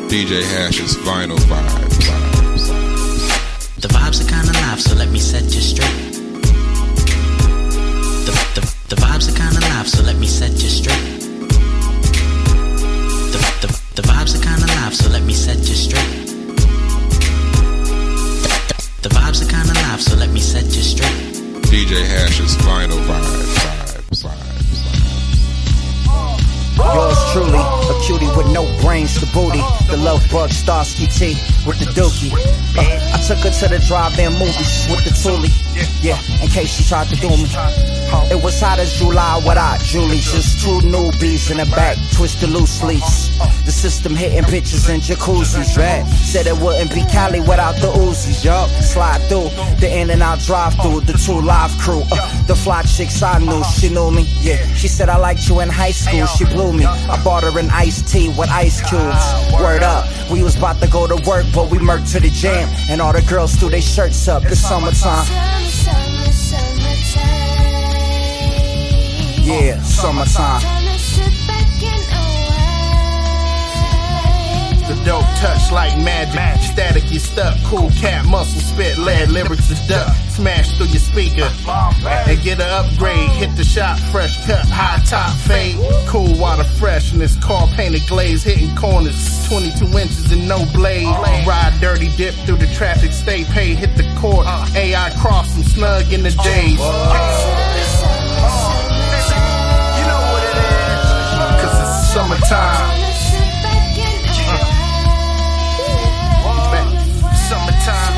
DJ Hash's vinyl vibes. The vibes are kinda live, so let me set you straight. The vibes are kinda live, so let me set you straight. The vibes are kinda live, so let me set you straight. The vibes are kinda live, so let me set you straight. DJ Hash's vinyl vibes. Yours truly, a cutie with no brains, the booty, the love bug, Starsky T with the dookie. I took her to the drive-in movies with the Thule. Yeah, in case she tried to do me. It was hot as July without Julie. Just two newbies in the back, twisted loose leaves. The system hitting bitches in jacuzzis, right? Said it wouldn't be Cali without the Uzis, yup. Slide through the in and out drive through the two live crew. The fly chicks I knew, she knew me. Yeah, she said I liked you in high school, she blew me. I bought her an iced tea with ice cubes. Word up, we was about to go to work, but we murked to the jam. And all the girls threw their shirts up, it's summertime. Yeah, summertime. The dope touch like magic. Static, you stuck. Cool cat, muscle spit, lead, lyrics is duck. Smash through your speaker and get an upgrade. Hit the shop, fresh cut, high top fade. Cool water freshness, car painted glaze, hitting corners. 22 inches and no blade. Ride dirty, dip through the traffic, stay paid. Hit the court, AI cross and snug in the days. Summertime. Summertime.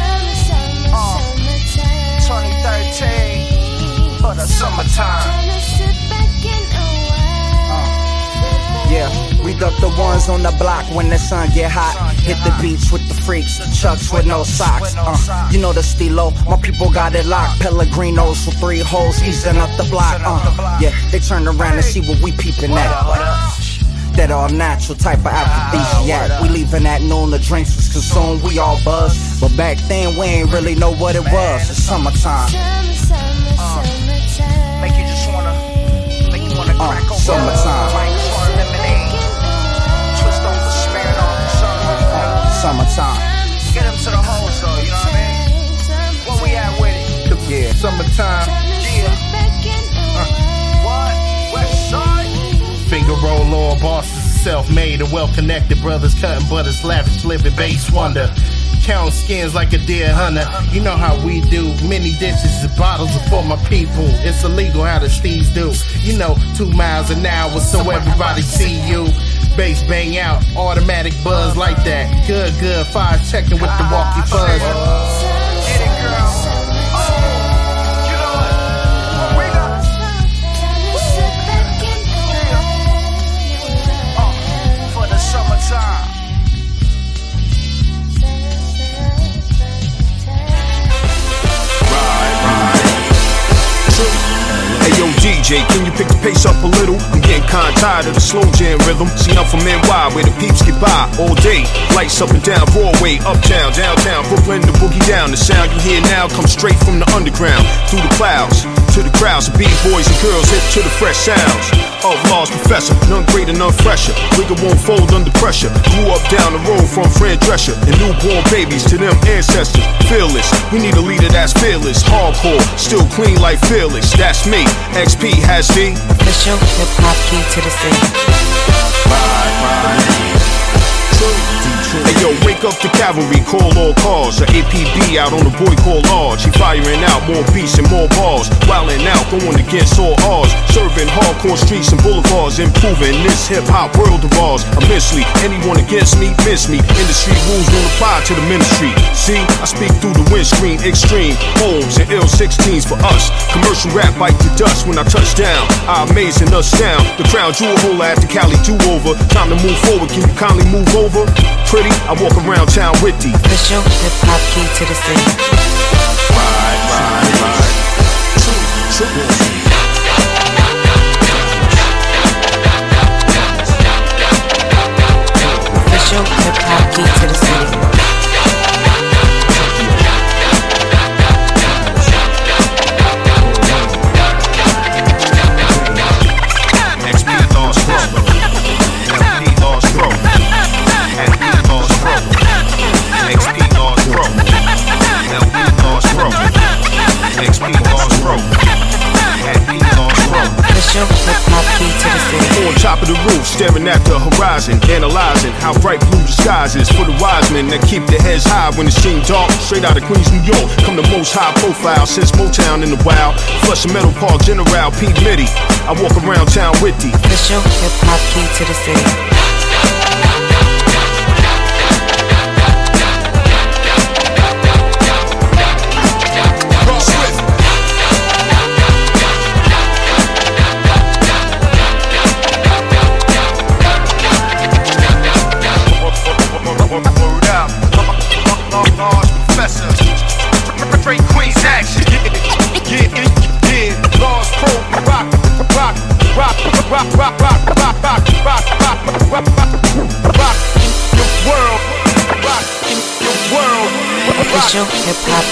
2013. For the summertime. Yeah, we duck the ones on the block when the sun get hot. Hit the beach with the freaks, chucks with no socks. You know the stilo, my people got it locked. Pellegrinos with 3 holes, easing up the block. Yeah, they turn around and see what we peeping at. That all natural type of aphrodisiac. We leaving at noon, the drinks was consumed, we all buzzed. But back then we ain't really know what it was. It's summertime. Make you just wanna crack open. Summertime. Twist over, smear it on the sun. Summertime. Get him to the hoes though, you know what I mean? Where we at with it? Yeah. Summertime. What? West side? Finger roll all bosses, self-made and well-connected brothers, cutting butters, lavish living, base wonder. Count skins like a deer hunter. You know how we do. Many dishes and bottles are for my people. It's illegal how the steeds do. You know, 2 miles an hour so everybody see you. Bass bang out, automatic buzz like that. Good, 5 checking with the walkie fuzz. Get it, girl. You know what? We got for the summertime. Hey yo DJ, can you pick the pace up a little? I'm getting kinda tired of the slow jam rhythm. See, I'm from NY where the peeps get by all day. Lights up and down Broadway, uptown, downtown, Brooklyn, the boogie down. The sound you hear now comes straight from the underground. Through the clouds, to the crowds of B-boys and girls hip to the fresh sounds of Law's Professor, none greater, none fresher. Wigger won't fold under pressure. Grew up down the road from Fran Drescher and newborn babies to them ancestors. Fearless, we need a leader that's fearless. Hardcore, still clean like fearless. That's me. XP has the official hip-hop key to the city. Hey yo, wake up the cavalry, call all cars. A APB out on the boy called Large. He firing out more beats and more bars. Wildin' out, going against all odds. Serving hardcore streets and boulevards. Improving this hip-hop world of ours. Immensely, anyone against me, miss me. Industry rules won't apply to the ministry. See, I speak through the windscreen. Extreme, homes and ill 16s for us. Commercial rap bite the dust when I touch down. I amazing us down. The crown jewel hole at the Cali do-over. Time to move forward, can you kindly move over? Pretty, I walk around town with the official hip-hop key to the city. Official hip-hop key to the city. XP lost bro. LP lost bro. And he lost top of the roof, staring at the horizon, analyzing how bright blue the skies is for the wise men that keep their heads high when it's seems dark. Straight out of Queens, New York, come the most high profile since Motown in the wild. Flushing Meadow Park, General Pete Mitty. I walk around town with the official hip hop key to the city. Official hip hop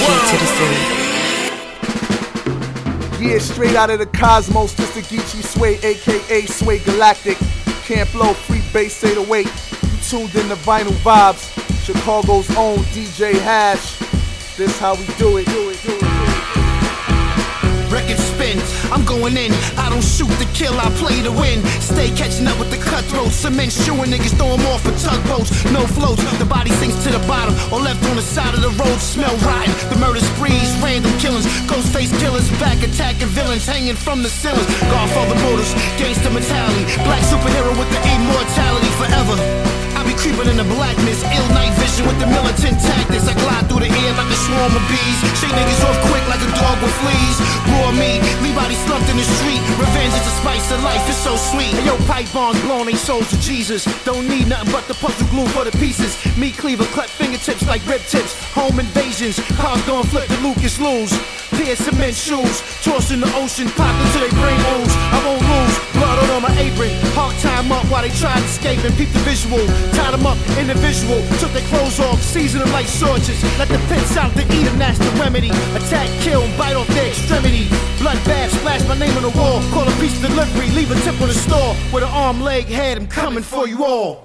key to the city. Yeah, straight out of the cosmos, this the Geechee Sway, aka Sway Galactic. Camp Low, free bass 808. You tuned in to Vinyl Vibes, Chicago's own DJ Hash. This how we do it. Record spin, I'm going in. I don't shoot to kill, I play to win. Stay catching up with the cutthroats. Cement shoeing niggas, throw them off for tugboats. No floats, the body sinks to the bottom or left on the side of the road. Smell rotten. The murder sprees, random killings. Ghost face killers, back attacking villains, hanging from the ceilings. Godfather motors, gangster mentality. Black superhero with the immortality forever. I be creeping in the blackness, ill night vision with the militant tactics. I glide through the air like a swarm of bees. Shake niggas off quick like a dog with fleas. Raw meat, leave body slumped in the street. Revenge is the spice of life, it's so sweet. Hey, yo, pipe bombs blowing they souls to Jesus. Don't need nothing but the puzzle glue for the pieces. Meat cleaver, cut fingertips like rib tips. Home invasions, cars gon' flip the Lucas lose. Pair cement shoes, tossed in the ocean, pop until they brain ooze. I won't lose, blood on my apron. Hawk time up while they tried to escape and peep the visual. Tied them up in the visual, took their clothes off, seasoned them like swords. Let the pits out to eat them, that's the remedy. Attack, kill, bite off their extremity. Bloodbath, splash my name on the wall. Call a piece of delivery, leave a tip on the store. With an arm, leg, head, I'm coming for you all.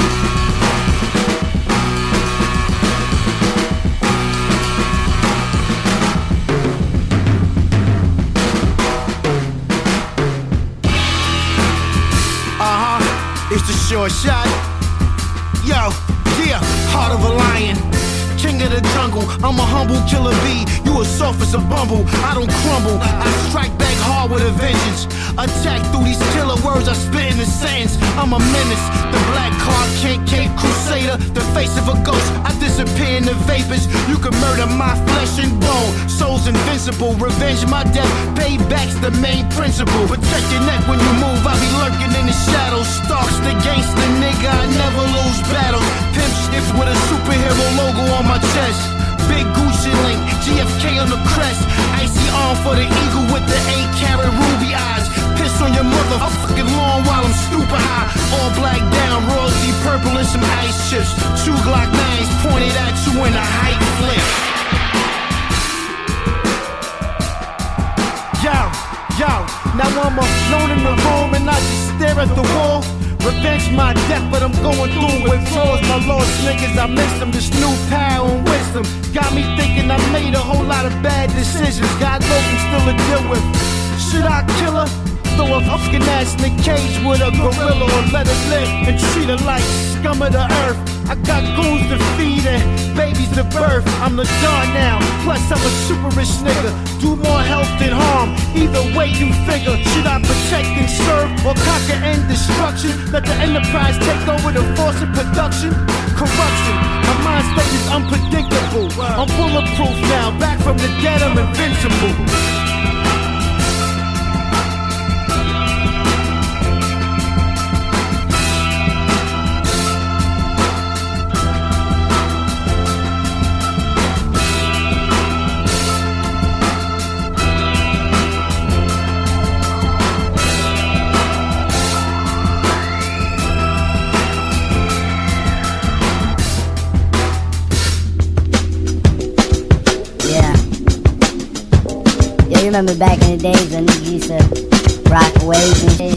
It's the short shot. Yo, yeah, heart of a lion. King of the jungle, I'm a humble killer bee. You as soft as a bumble, I don't crumble. I strike back hard with a vengeance. Attack through these killer words I spit in the sands. I'm a menace, the black card Cape Crusader. The face of a ghost, I disappear in the vapors. You can murder my flesh and bone. Soul's invincible, revenge my death. Payback's the main principle. Protect your neck when you move, I be lurking in the shadows. Starks the gangster nigga, I never lose battles. Pimp shit with a superhero logo on my chest. Big Gucci link, GFK on the crest. Icy arm for the eagle with the 8-carat ruby eyes. Piss on your motherfucking lawn while I'm stupid high. All black down, royalty purple and some ice chips. 2 Glock 9s pointed at you in a hype flip. Yo, now I'm alone in the room and I just stare at the wall. Revenge my death, but I'm going through with flaws. My lost niggas, I miss them. This new power and wisdom got me thinking I made a whole lot of bad decisions. God knows I'm still a deal with. Should I kill her? Throw a fucking ass in a cage with a gorilla, or let her live and treat her like scum of the earth. I got goons to feed and babies to birth. I'm the Don now, plus I'm a super rich nigga. Do more help than harm, either way you figure. Should I protect and serve, or conquer and destruction? Let the enterprise take over the force of production? Corruption, my mind state is unpredictable. I'm bulletproof now, back from the dead, I'm invincible. You remember back in the days when niggas used to rock waves and shit?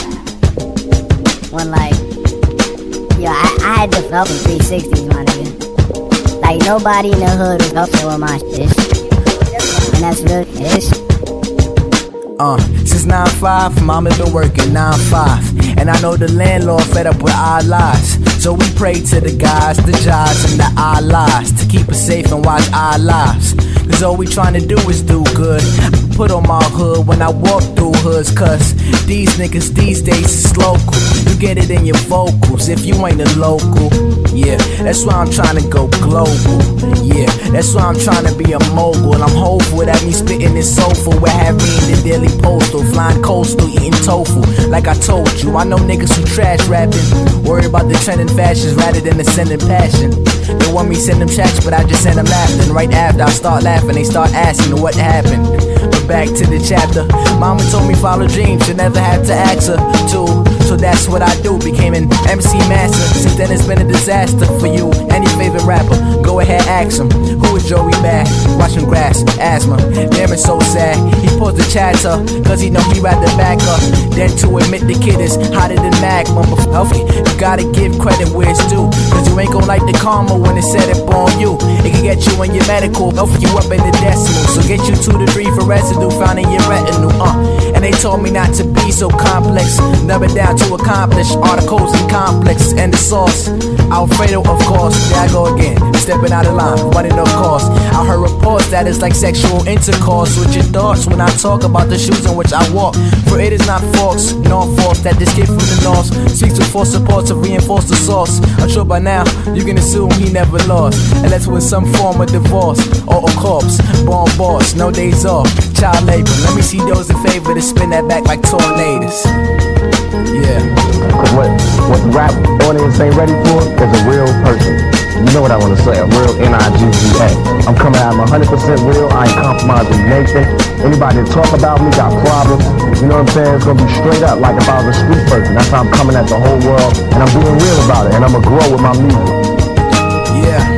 When like, yo, I had the fucking 360s, my nigga. Like nobody in the hood was up there with my shit. And that's real shit. Since 9-5, mama been working 9-5. And I know the landlord fed up with our lies. So we pray to the guys, the jobs, and the Allahs to keep us safe and watch our lives. Cause all we trying to do is do good. Put on my hood when I walk through hoods. Cause these niggas these days is local. You get it in your vocals if you ain't a local. Yeah, that's why I'm trying to go global. Yeah, that's why I'm trying to be a mogul. I'm hopeful that me spitting this soulful will have me in the Daily Postal, flying coastal, eating tofu. Like I told you, I know niggas who trash rapping, worry about the trending fashions rather than the sending passion. They want me send them checks, but I just send them laughing. Right after I start laughing, they start asking what happened. But back to the chapter. Mama told me follow dreams, you never had to ask her to. So that's what I do, became an MC master. Since then it's been a disaster for you. Any favorite rapper, go ahead ask him. Who is Joey Bad? Watching grass, asthma. Damn, it's so sad. He pulls the chatter, cause he know he rather back up than to admit the kid is hotter than magma. Okay, you gotta give credit where it's due, cause you ain't gon' like the karma when it's set up on you. It can get you in your medical, go for you up in the decimal. So get you 2 to 3 for residue found in your retinue. And they told me not to be so complex, never down to accomplish articles and complex. And the sauce, Alfredo of course. There I go again, stepping out of line, running off course. I heard reports that it's like sexual intercourse with your thoughts when I talk about the shoes in which I walk. For it is not false, nor false that this kid from the north speaks with false support to reinforce the source. I'm sure by now you can assume he never lost, unless with some form of divorce or a corpse. Born boss, no days off, child labor. Let me see those in favor to spin that back like tornadoes. Yeah. Cause what the rap audience ain't ready for is a real person. You know what I want to say, a real N-I-G-G-A. I'm coming out, I'm 100% real, I ain't compromising Nathan. Anybody that talk about me got problems. You know what I'm saying? It's gonna be straight up like if I was a street person. That's how I'm coming at the whole world, and I'm being real about it, and I'm gonna grow with my music. Yeah.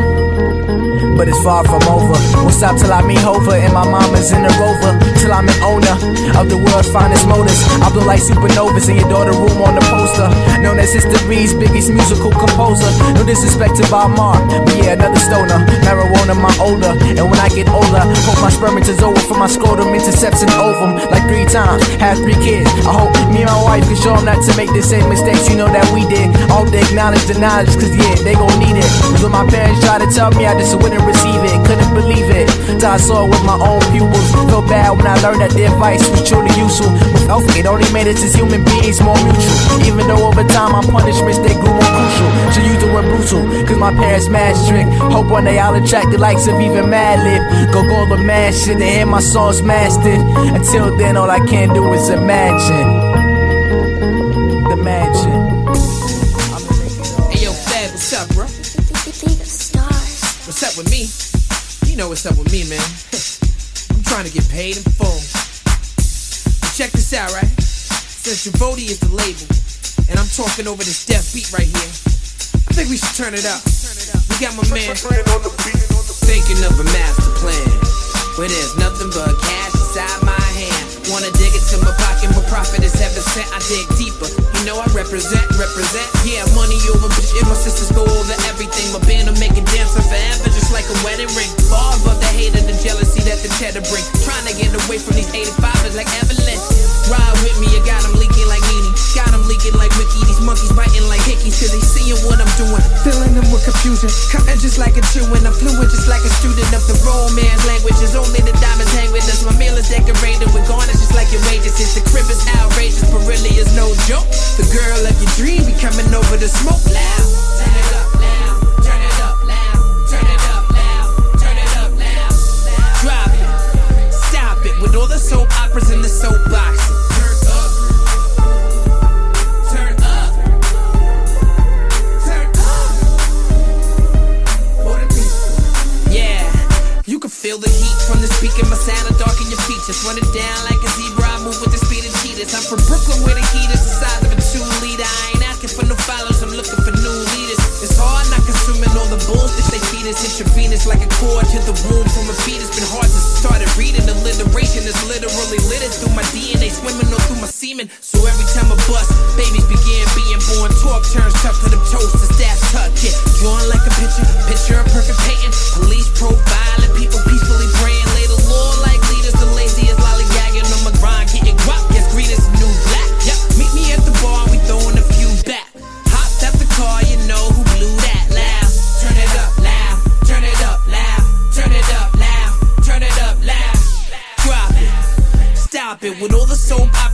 But it's far from over. Won't stop till I meet Hova and my mama's in the Rover. Till I'm an owner of the world's finest motors. I blow like supernovas in your daughter room on the poster. Known as history's biggest musical composer. No disrespect to Bob Marr, but yeah, another stoner. Marijuana my older, and when I get older, hope my spermatozoa from my scrotum intercepts an ovum like 3 times. Have 3 kids. I hope me and my wife can show them not to make the same mistakes you know that we did. All they acknowledge the knowledge, cause yeah, they gon' need it. Cause when my parents tried to tell me I just wouldn't receive it, couldn't believe it till I saw it with my own pupils. Felt bad when I learned that the advice was truly useful. Without it only made us as human beings more mutual. Even though over time my punishments they grew more crucial. Should use the word brutal, cause my parents mad strict. Hope one day I'll attract the likes of even Madlib. Go the mad shit and hear my songs mastered. Until then all I can do is imagine. Imagine. Hey yo Fab, what's up bro? What's up with me? You know what's up with me, man. I'm trying to get paid in full. But check this out, right? Since Javoti is the label, and I'm talking over this deaf beat right here, I think we should turn it up. We got my man thinking of a master plan, where there's nothing but cash inside my hand. Wanna dig into my pocket, my profit is heaven sent. I dig deeper, you know I represent. Yeah, money over bitch, if my sisters go over everything. My band will make it dancing forever, just like a wedding ring. Far above the hate and the jealousy that the cheddar bring. Trying to get away from these 85ers like Evelyn. Ride with me, I got them leaking like Nene. Got them leaking like Mickey. These monkeys biting like hickeys, cause they seeing what I'm doing. Filling them with confusion, cutting just like a chewing. I'm fluent just like a student of the romance languages. Only the diamonds hang with us. My meal is decorated with garnish just like your wages. Since the crib is outrageous, but really is no joke. The girl of your dream be coming over to smoke loud. Turn it up loud, turn it up loud, turn it up loud, turn it up loud. Drop it, stop it with all the soap operas and the soapboxes. Turn up, turn up. For the people. Yeah, you can feel the heat from the speaker. My sound will darken your features. Run it down like a zebra. I move with the speed of cheetahs. I'm from Brooklyn where the heat is the size of a 2-liter. I ain't asking for no followers, I'm looking for new leaders. It's hard not consuming all the bullshit they feed us. Intravenous like a cord to the womb from a fetus. Been hard to start reading. Alliteration is literally littered through my DNA, swimming all through my semen. So every time I bust, babies begin being born. Talk turns tough to them toasters, that's tuck it. Drawing like a picture a perfect painting. Police profiling, people peacefully praying. Lay the law like leaders, the lazy is lollygagging on my grind. Getting guap, guess green is the new black. Yep, meet me at the bar, we throwing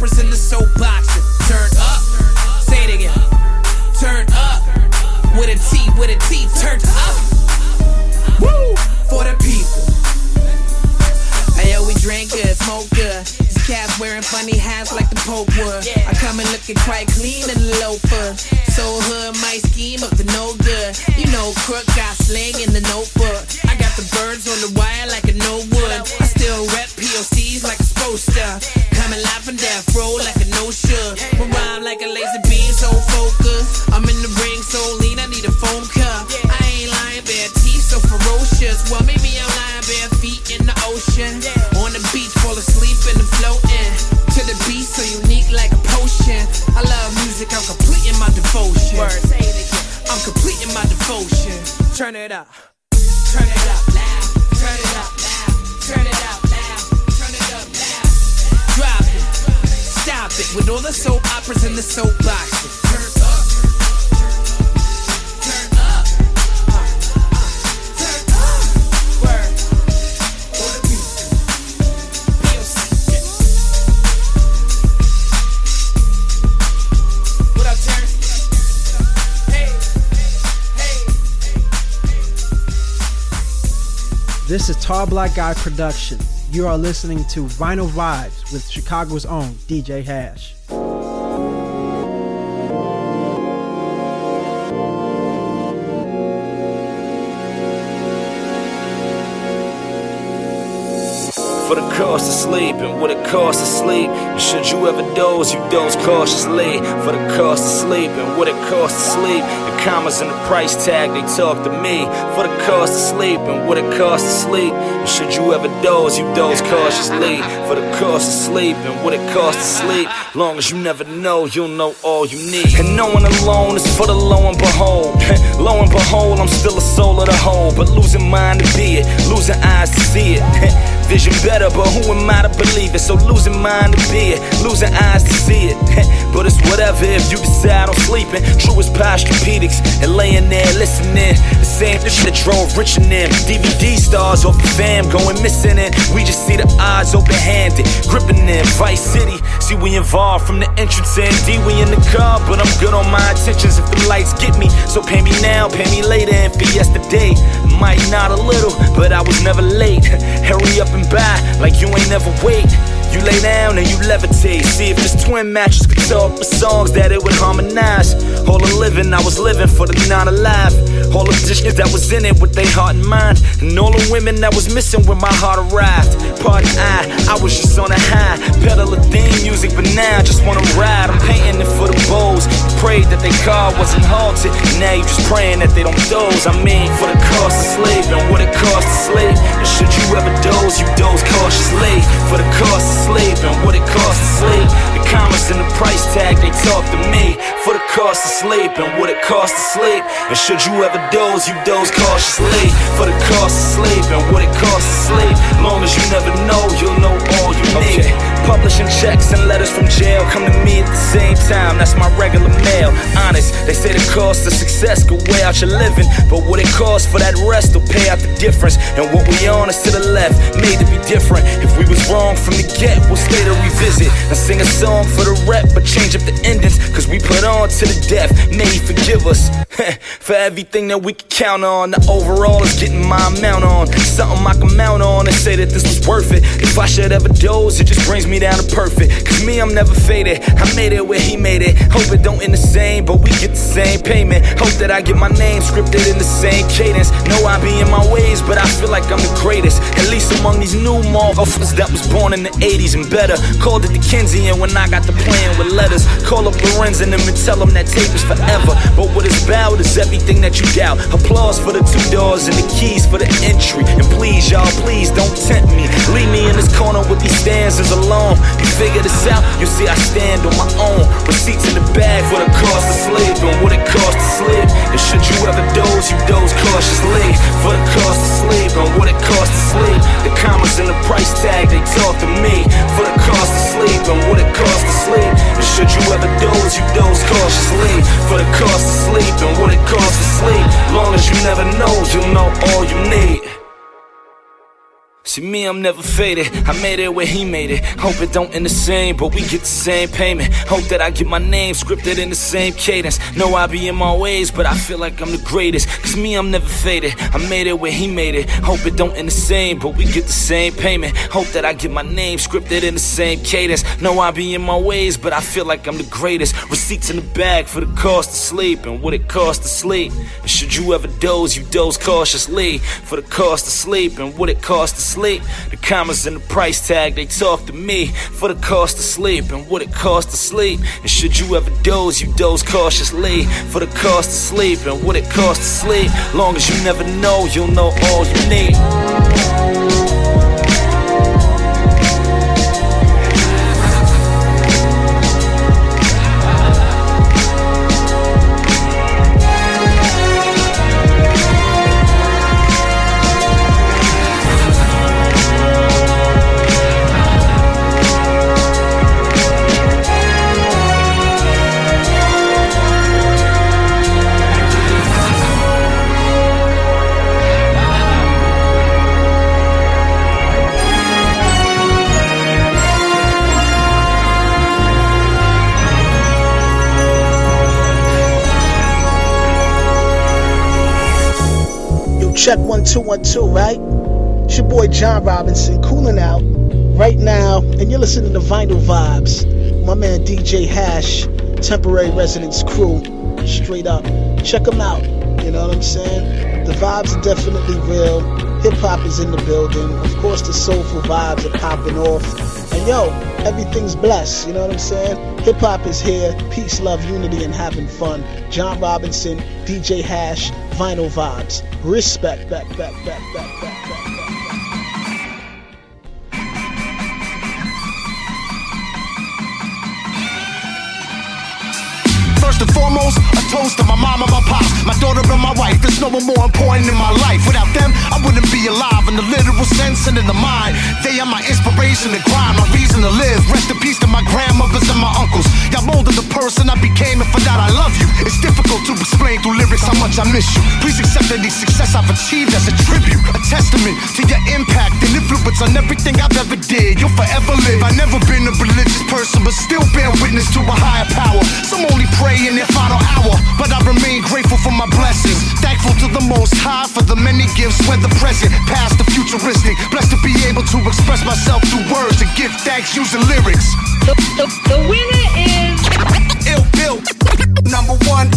operas in the soapboxes. Turn up, say it again. Turn up, with a T, turn up. Woo, for the people. Hey yo, we drink good, smoke good. These cats wearing funny hats like the Pope would. I come in looking quite clean in the loafer. So hood might scheme up to no good. You know, crook got sling in the notebook. I got the birds on the wire like a no wood. I still rep POCs like it's supposed to. Coming live from death row like a no should. Rhyme like a laser beam, so focused. I'm in the ring, so lean, I need a phone cup. I ain't lying, bare teeth, so ferocious. Well, maybe I'm lying, bare feet in the ocean. On the beach, fall asleep in the floating. To the beat, so unique like a potion. I love music, I'm completing my devotion. I'm completing my devotion. Turn it up. Turn it up loud. Turn it up loud. Turn it up loud. Turn it up loud. Drop it. Stop it. With all the soap operas and the soapboxes. Turn up. Turn up. Turn up. Word. For the people. What up, Terrence? This is Tall Black Guy Production. You are listening to Vinyl Vibes with Chicago's own DJ Hash. For the cost of sleep and what it costs to sleep. And should you ever doze, you doze cautiously. For the cost of sleep and what it costs to sleep. The commas and the price tag, they talk to me. For the cost of sleep and what it costs to sleep. And should you ever doze, you doze cautiously. For the cost of sleep and what it costs to sleep. Long as you never know, you'll know all you need. And no one alone is for the lo and behold. Lo and behold, I'm still a soul of the whole. But losing mind to be it, losing eyes to see it. Vision better, but who am I to believe it? So losing mind to be it, losing eyes to see it. But it's whatever if you decide on sleeping. True as posturepedics and laying there listening. The same shit that drove rich in them. DVD stars off the fam going missing it. We just see the odds open-handed, gripping them. Vice City, see we involved from the entrance in. D, we in the car, but I'm good on my intentions if the lights get me. So pay me now, pay me later, and for yesterday. Might not a little, but I was never late. Hurry up and buy, like you ain't never wait. You lay down and you levitate. See if this twin mattress could talk with songs that it would harmonize. All the living, I was living for the not alive. All the dishes that was in it with their heart and mind. And all the women that was missing when my heart arrived. Pardon I was just on a high. Pedal a theme music, but now I just wanna ride. I'm painting it for the bowls. Prayed that they car wasn't halted. Now you just praying that they don't doze. I mean, for the cost of sleep and what it costs to sleep. And should you ever doze, you doze cautiously. For the cost of sleep and what it costs to sleep. The commas and the price tag, they talk to me. For the cost of sleep and what it costs to sleep. And should you ever doze, you doze cautiously. For the cost of sleep and what it costs to sleep. Long as you never know, you'll know all you need. Publishing checks and letters from jail come to me at the same time. That's my regular mail. Honest, they say the cost of success could wear out your living, but what it costs for that rest will pay out the difference. And what we on is to the left, made to be different. If we was wrong from the get, we'll stay to revisit and sing a song for the rep, but change up the endings, cause we put on to the death. May he forgive us for everything that we can count on. The overall is getting my amount on, something I can mount on and say that this was worth it. If I should ever doze, it just brings me down to perfect. Cause me, I'm never faded. I made it where he made it. Hope it don't end the same, but we get the same payment. Hope that I get my name scripted in the same cadence. Know I be in my ways, but I feel like I'm the greatest, at least among these new motherfuckers that was born in the 80s and better. Called it the Dickensian when I got the plan with letters. Call up Lorenz and them and tell them that tape is forever. But what it's about is everything that you doubt. Applause for the 2 doors and the keys for the entry. And please, y'all, please don't tempt me. Leave me in this corner with these stanzas alone. You figure this out, you'll see I stand on my own. Receipts in the bag for the cost of sleep and what it costs to sleep. And should you ever doze, you doze cautiously. For the cost of sleep and what it costs to sleep. The commas and the price tag, they talk to me. For the cost of sleep and what it costs to sleep. And should you ever doze, you doze cautiously. For the cost of sleep and what it costs to sleep. Long as you never know, you'll know all you need. See me, I'm never faded. I made it where he made it. Hope it don't end the same, but we get the same payment. Hope that I get my name scripted in the same cadence. Know I be in my ways, but I feel like I'm the greatest. Cause me, I'm never faded. I made it where he made it. Hope it don't end the same, but we get the same payment. Hope that I get my name scripted in the same cadence. Know I be in my ways, but I feel like I'm the greatest. Receipts in the bag for the cost of sleep and what it costs to sleep. And should you ever doze, you doze cautiously. For the cost of sleep and what it costs to sleep. The commas and the price tag, they talk to me. For the cost of sleep and what it costs to sleep. And should you ever doze, you doze cautiously. For the cost of sleep and what it costs to sleep. Long as you never know, you'll know all you need. Check 1 2 1 2, right? It's your boy John Robinson cooling out right now, and you're listening to Vinyl Vibes. My man DJ Hash, Temporary Residence Crew, straight up. Check them out. You know what I'm saying? The vibes are definitely real. Hip hop is in the building. Of course, the soulful vibes are popping off. And yo, everything's blessed. You know what I'm saying? Hip hop is here. Peace, love, unity, and having fun. John Robinson, DJ Hash, Vinyl Vibes. Respect, back. First and foremost, a toast to my mama, my pop, my daughter and my wife. There's no one more important in my life. Without them, I wouldn't be alive in the literal sense and in the mind. They are my inspiration to grind, my reason to live. Rest in peace to my grandmothers and my uncles. Y'all molded the person I became, and for that I love you. It's difficult to explain through lyrics how much I miss you. Please accept any success I've achieved as a tribute, a testament to your impact and influence on everything I've ever did. You'll forever live. I've never been a religious person, but still bear witness to a higher power. Some only pray in their final hour, but I remain grateful for my blessings. Thankful to the Most High for the many gifts, whether present, past, or futuristic. Blessed to be able to express myself through words and give thanks using lyrics. The winner is Ill Bill, number one.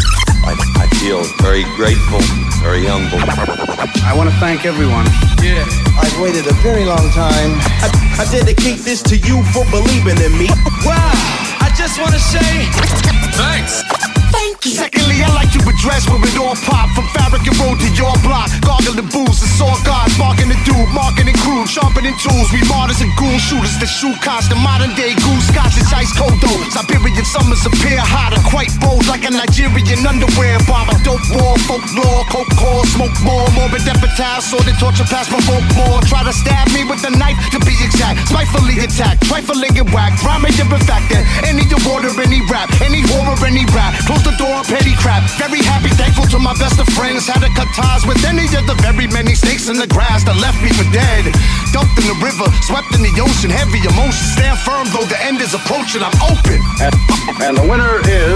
I feel very grateful, very humble. I want to thank everyone. Yeah. I've waited a very long time. I dedicate this to you for believing in me. Wow, I just want to say thanks. Thank you. Secondly, I like to address where it all popped. From Farragut Road to your block. Gargling booze and saw God, barking the dude, marking and crude, sharpening tools. We martyrs and ghoul shooters that shoot constant. Modern day goose scotch is ice cold though. Siberian summers appear hotter, quite bold like a Nigerian underwear bomber. Dope war, folklore, coke core, smoke more, morbid epitaph, sordid torture past provoke more. Try to stab me with a knife to be exact. Spitefully attacked, trifling and whack. Rhyming and refactor. Any award or any rap, any horror, any rap. Close the door on petty crap. Very happy, thankful to my best of friends. Had to cut ties with any of the very many snakes in the grass that left me for dead. Dumped in the river, swept in the ocean. Heavy emotions, stand firm though the end is approaching. I'm open. And the winner is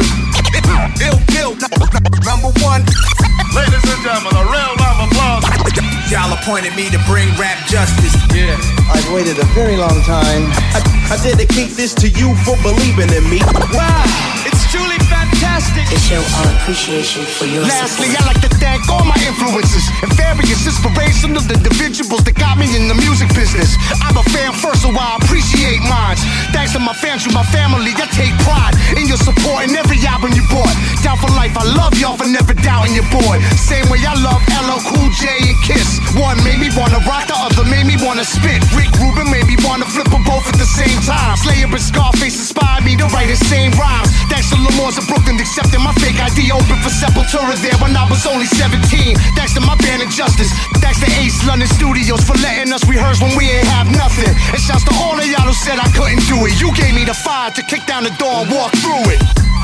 Ill Bill, number one. Ladies and gentlemen, a real round of applause. Y'all appointed me to bring rap justice. Yeah. I've waited a very long time. I dedicate this to you for believing in me. Wow, it's truly fantastic. To show our appreciation for your Lastly, support. I like to thank all my influences and various inspirational individuals that got me in the music business. I'm a fan first, so I appreciate mine. Thanks to my fans, you my family, I take pride in your support and every album you bought. Down for life, I love y'all for never doubting your boy. Same way I love LL Cool J and Kiss. One made me wanna rock, the other made me wanna spit. Rick Rubin made me wanna flip them both at the same time. Slayer and Scarface inspired me to write insane rhymes. Thanks to Lamars of Brooklyn accepting my fake ID, open for Sepultura there when I was only 17. Thanks to my band Injustice. Thanks to Ace London Studios for letting us rehearse when we ain't have nothing. And shouts to all of y'all who said I couldn't do it. You gave me the fire to kick down the door and walk through it.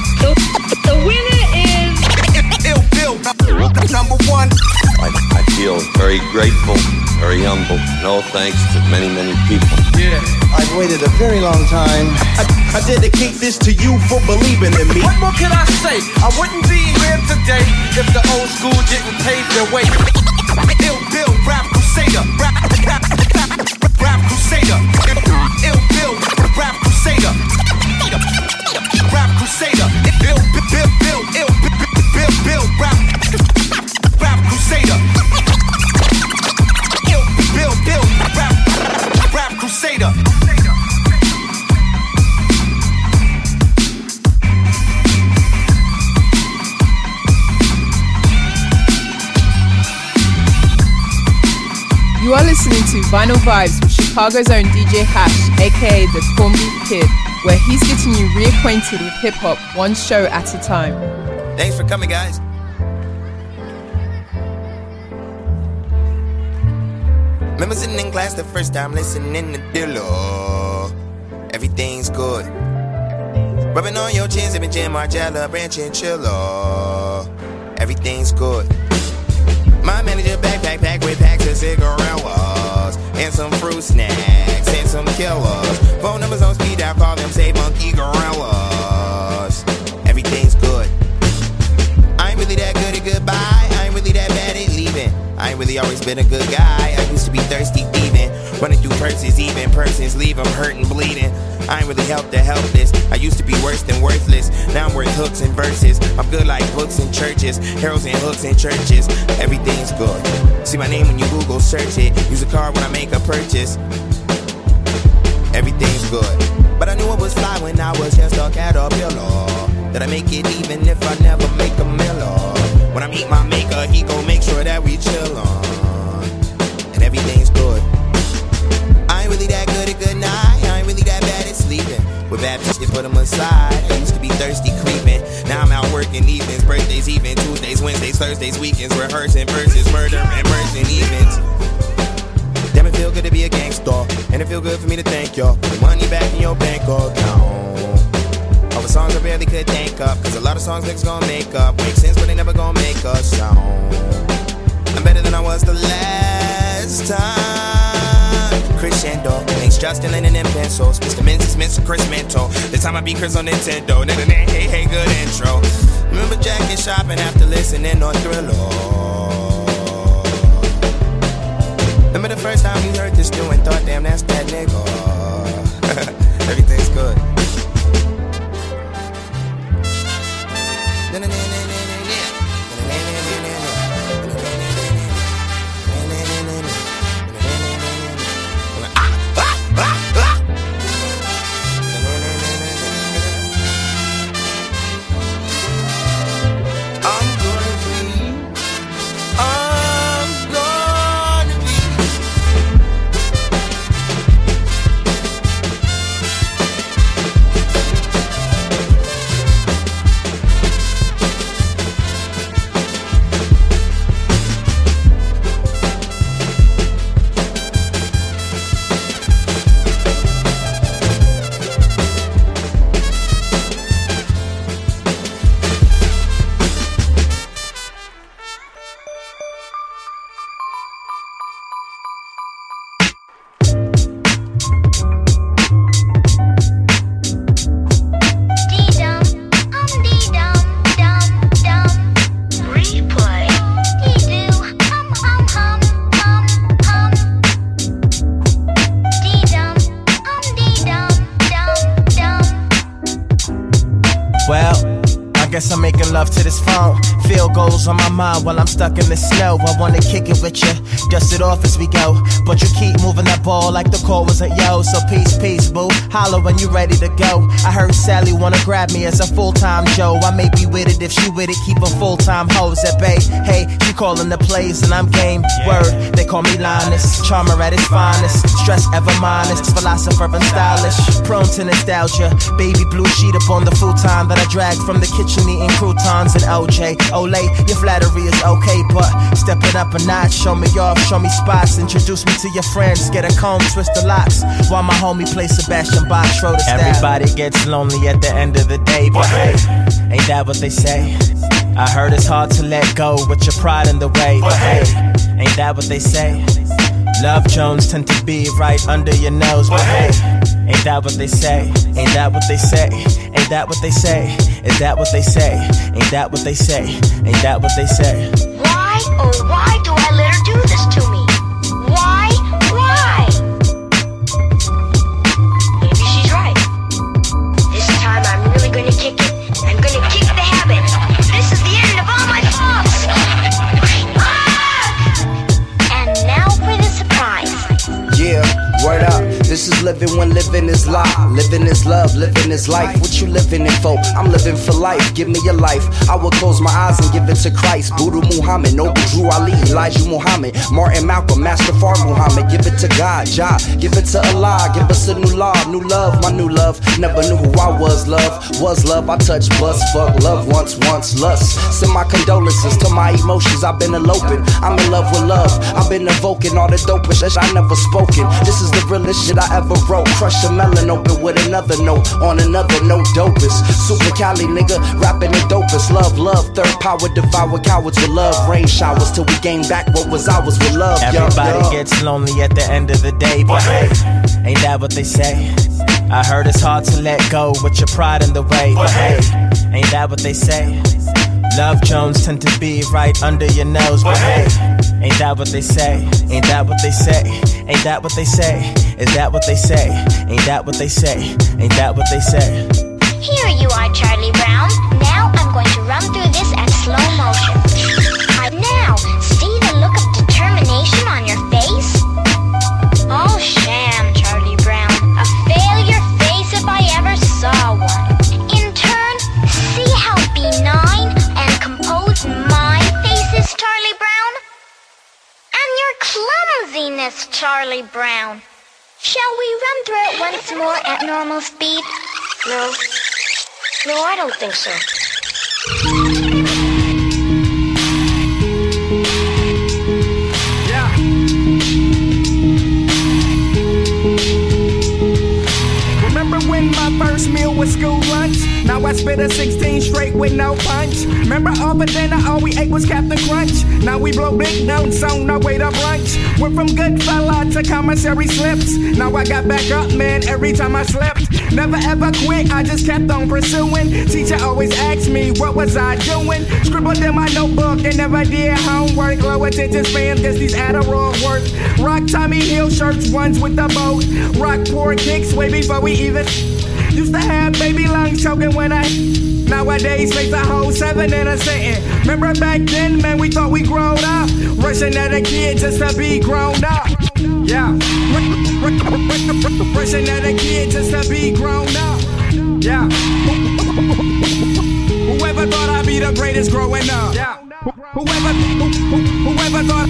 The winner is Ill Bill, number one. I feel very grateful, very humble, and all thanks to many, many people. Yeah. I've waited a very long time. I dedicate this to you for believing in me. What more can I say? I wouldn't be here today if the old school didn't pave their way. Ill Bill, rap crusader, rap crusader. Ill Bill, rap crusader, rap crusader. Ill Bill, rap crusader. Ill Bill, rap crusader. You are listening to Vinyl Vibes with Chicago's own DJ Hash, aka the Corn Beef Kid, where he's getting you reacquainted with hip-hop one show at a time. Thanks for coming, guys. Remember sitting in class the first time listening to Dilla. Everything's good. Rubbing on your chin, sipping Jim Margiela, Branch and Chilla. Everything's good. My manager backpack with packs of cigarillas and some fruit snacks and some killers. Phone numbers on speed dial, call them, say monkey gorillas. Everything's good. I ain't really that good at goodbye. I ain't really that bad at leaving. I ain't really always been a good guy. I used to be thirsty thieving, running through purses, even persons leave them hurting, bleeding. I ain't really helped the helpless. I used to be worse than worthless. Now I'm worth hooks and verses. I'm good like books and churches, heralds and hooks and churches. Everything's good. See my name when you Google search it. Use a card when I make a purchase. Everything's good. But I knew it was fly when I was just stuck at a pillow. That I make it even if I never make a miller. When I meet my maker, he gon' make sure that we chill on. And everything's good. I ain't really that good at good night. I ain't really that bad at sleeping. With Baptists, they put them aside. I used to be thirsty creeping. Now I'm out working evenings, birthdays, even Tuesdays, Wednesdays, Thursdays, weekends, rehearsing verses, murder and merging events. Damn, it feel good to be a gangster, and it feel good for me to thank y'all. Put the money back in your bank account. All the songs I barely could think up, cause a lot of songs niggas gon' make up. Make sense, but they never gon' make a sound. I'm better than I was the last time. Crescendo, thanks Justin, Lennon, and pencils. Mr. Menzies, Mr. Chris Mental. This time I beat Chris on Nintendo. Hey, good intro. Remember jacking shopping after listening on Thriller. Remember the first time you heard this new and thought, damn, that's that nigga. Everything's good. On my mind while I'm stuck in the snow. I wanna kick it with you, dust it off as we go. But you keep moving that ball like the call wasn't yo. So peace, boo. Holler when you ready to go. I heard Sally wanna grab me as a full-time Joe. I may be with it if she with it, keep a full-time hoes at bay. Hey, she calling the plays and I'm game. Word, they call me Linus. Charmer at his finest. Stress ever minus. Philosopher and stylish. Prone to nostalgia. Baby blue sheet up on the futon that I drag from the kitchen eating croutons and OJ. Olay, your flattery is okay, but step it up a notch. Show me off, show me spots. Introduce me to your friends. Get a comb, twist the locks. While my homie plays Sebastian Bach, throw the style. Everybody gets lonely at the end of the day, but hey, ain't that what they say? I heard it's hard to let go with your pride in the way, but hey, ain't that what they say? Love Jones tend to be right under your nose, but hey, ain't that what they say? Ain't that what they say? Ain't that what they say? Is that what they say? Ain't that what they say? Ain't that what they say? Why, oh why do I let her do this to me? Why? Maybe she's right. This time I'm really gonna kick it. I'm gonna kick the habit. This is the end of all my faults. And now for the surprise. Yeah, word up. This is living when living is life. Living is love, living is life. What you living in for? I'm living for life. Give me your life. I will close my eyes and give it to Christ. Buddha Muhammad, Noble Drew Ali, Elijah Muhammad, Martin Malcolm, Master Far Muhammad. Give it to God, Jah. Give it to Allah. Give us a new law, new love, my new love. Never knew who I was, love. Was love. I touched bust, fuck, love once, lust. Send my condolences to my emotions. I've been eloping. I'm in love with love. I've been evoking all the dopest shit I never spoken. This is the realest shit I ever wrote. Crush a melon open with another note. On another note, dopest. Super Cali nigga, rapping the dopest. Love, third power, devour cowards with love. Rain showers till we gain back what was ours with love. Everybody gets lonely at the end of the day, but hey, ain't that what they say? I heard it's hard to let go with your pride in the way, but hey, ain't that what they say? Love Jones tend to be right under your nose, but hey, ain't that what they say? Ain't that what they say? Ain't that what they say? Is that what they say? Ain't that what they say? Ain't that what they say? Here you are, Charlie Brown. Now I'm going to run through this at slow motion. Now, see the look of determination on your face? Oh, sham, Charlie Brown. A failure face if I ever saw one. In turn, see how benign and composed my face is, Charlie Brown? And your clumsiness, Charlie Brown. Shall we run through it once more at normal speed? No, I don't think so. Remember when my first meal was school lunch? Now I spit a 16 straight with no punch. Remember over dinner all we ate was Captain Crunch. Now we blow big notes on our way to brunch. Went from good fella to commissary slips. Now I got back up, man, every time I slipped. Never ever quit, I just kept on pursuing. Teacher always asked me, what was I doing? Scribbled in my notebook and never did homework. Low attention spans, guess these Adderall work. Rock Tommy Hill shirts, ones with the boat. Rock poor kicks way before we even used to have baby lungs choking when I nowadays face a whole 7 in a sentence. Remember back then, man, we thought we grown up. Rushing at a kid just to be grown up. Yeah. Rushing at a kid just to be grown up. Yeah. Whoever thought I'd be the greatest growing up. Yeah. Whoever thought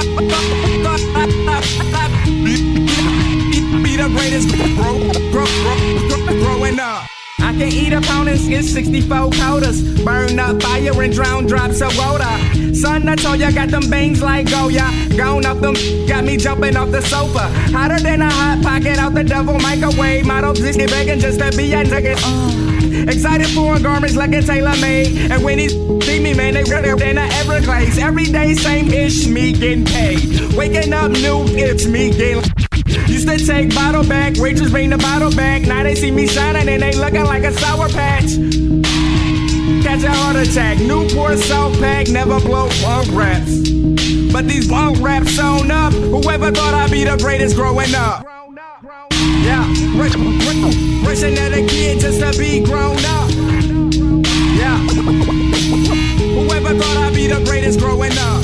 I'd be the greatest growing up. I can eat a pound and skin 64 quotas. Burn up fire and drown drops of water. Son, I told ya, got them bangs like Goya. Gone up them, got me jumping off the sofa. Hotter than a hot pocket out the devil microwave. Model just get begging just to be a nigga. Excited for garments like a tailor made. And when he see me, man, they redder than a Everglades. Every day, same ish, me getting paid. Waking up new, it's me getting. Used to take bottle back, waitress bring the bottle back. Now they see me shining and they looking like a Sour Patch. Catch a heart attack, Newport South Pack, never blow bunk raps. But these bunk raps sewn up, whoever thought I'd be the greatest growing up. Yeah, rushing at a kid just to be grown up. Yeah, whoever thought I'd be the greatest growing up.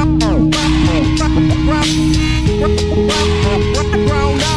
Grown up.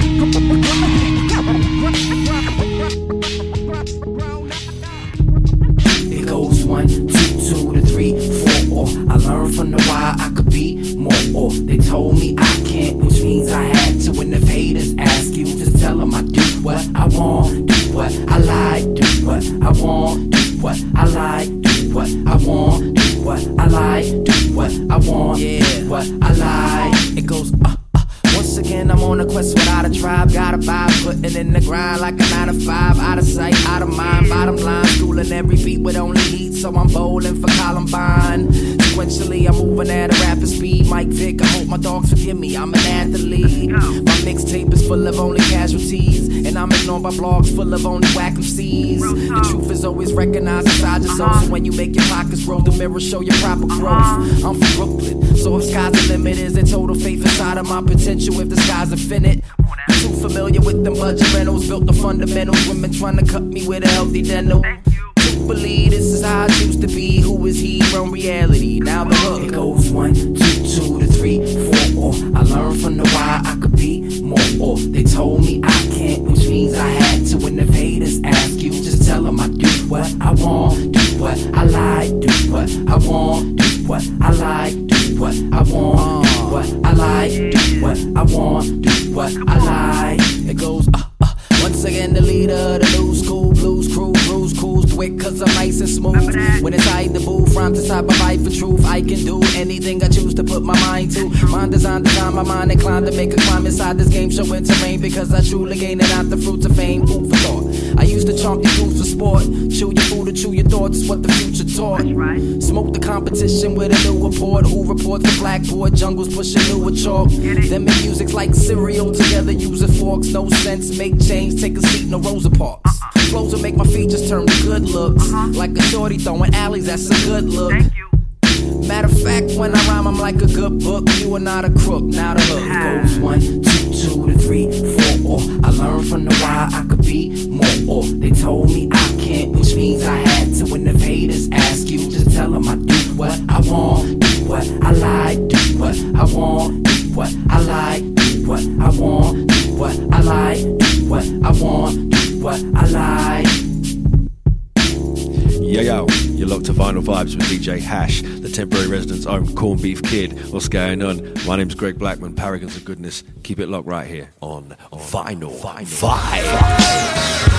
It goes 1, 2, 2 to 3, 4. I learned from the why I could be more. They told me I can't, which means I had to. And if haters ask you, just tell them I do what I want, do what I like, do what I want, do what I like, do what I want, do what I like, do what I want, yeah, what I like. It goes once again, I'm on a quest without a tribe. Got a vibe, putting in the grind like a 9 to 5. Out of sight, out of mind, bottom line. Schooling every beat with only heat, so I'm bowling for Columbine. Sequentially, I'm moving at a rapid speed. Mike Vick, I hope my dogs forgive me. I'm an athlete. My mixtape is full of only casualties, and I'm ignored by blogs full of only whack MCs. The truth is always recognized inside your soul. So when you make your pockets grow, the mirror show your proper growth. I'm from Brooklyn, so if sky's the limit, is it total faith inside of my potential? If the sky's infinite, I'm too familiar with them budget rentals. Built the fundamentals. Women trying to cut me with a healthy dental. Believe this is how it used to be. Who is he from reality? Now the hook. It goes 1, 2, 2 to 3, 4, or I learned from the why I could be more, or they told me I can't, which means I had to. When the haters ask you, just tell them I do what I want, do what I like, do what I want, do what I like, do what I want, do what I like, do what I want, do what I like. It goes once again, the leader of the new school, blues crew, bruise cruise, quick cause I'm nice and smooth. When inside the booth, rhymes inside my fight for truth. I can do anything I choose to put my mind to. Mind design my mind inclined to make a climb inside this game, showing terrain because I truly gain it out the fruits of fame. Food for thought. I used to chomp your food for sport. Chew your food or chew your thoughts is what the future taught. Smoke the competition with a new report. Who reports the blackboard? Jungles pushing newer chalk. Then make music's like cereal. Together using forks. No sense, make change. Take a seat, no Rosa Parks. Flows will make my features turn to good looks. Like a shorty throwing alleys, that's a good look. Matter of fact, when I rhyme, I'm like a good book. You are not a crook, now the hook. It goes 1, 2, 2 to 3, 4, or I learned from the why I could be more, or they told me I can't, which means I had to. When the haters ask you, just tell them I do what I want, do what I like, do what I want, do what I like, do what I want, do what I like, do what I want, do what I like. Yo, you're locked to Vinyl Vibes with DJ Hash, the temporary resident's own Corned Beef Kid. What's going on? My name's Greg Blackman, Paragons of Goodness. Keep it locked right here on Vinyl Vibes.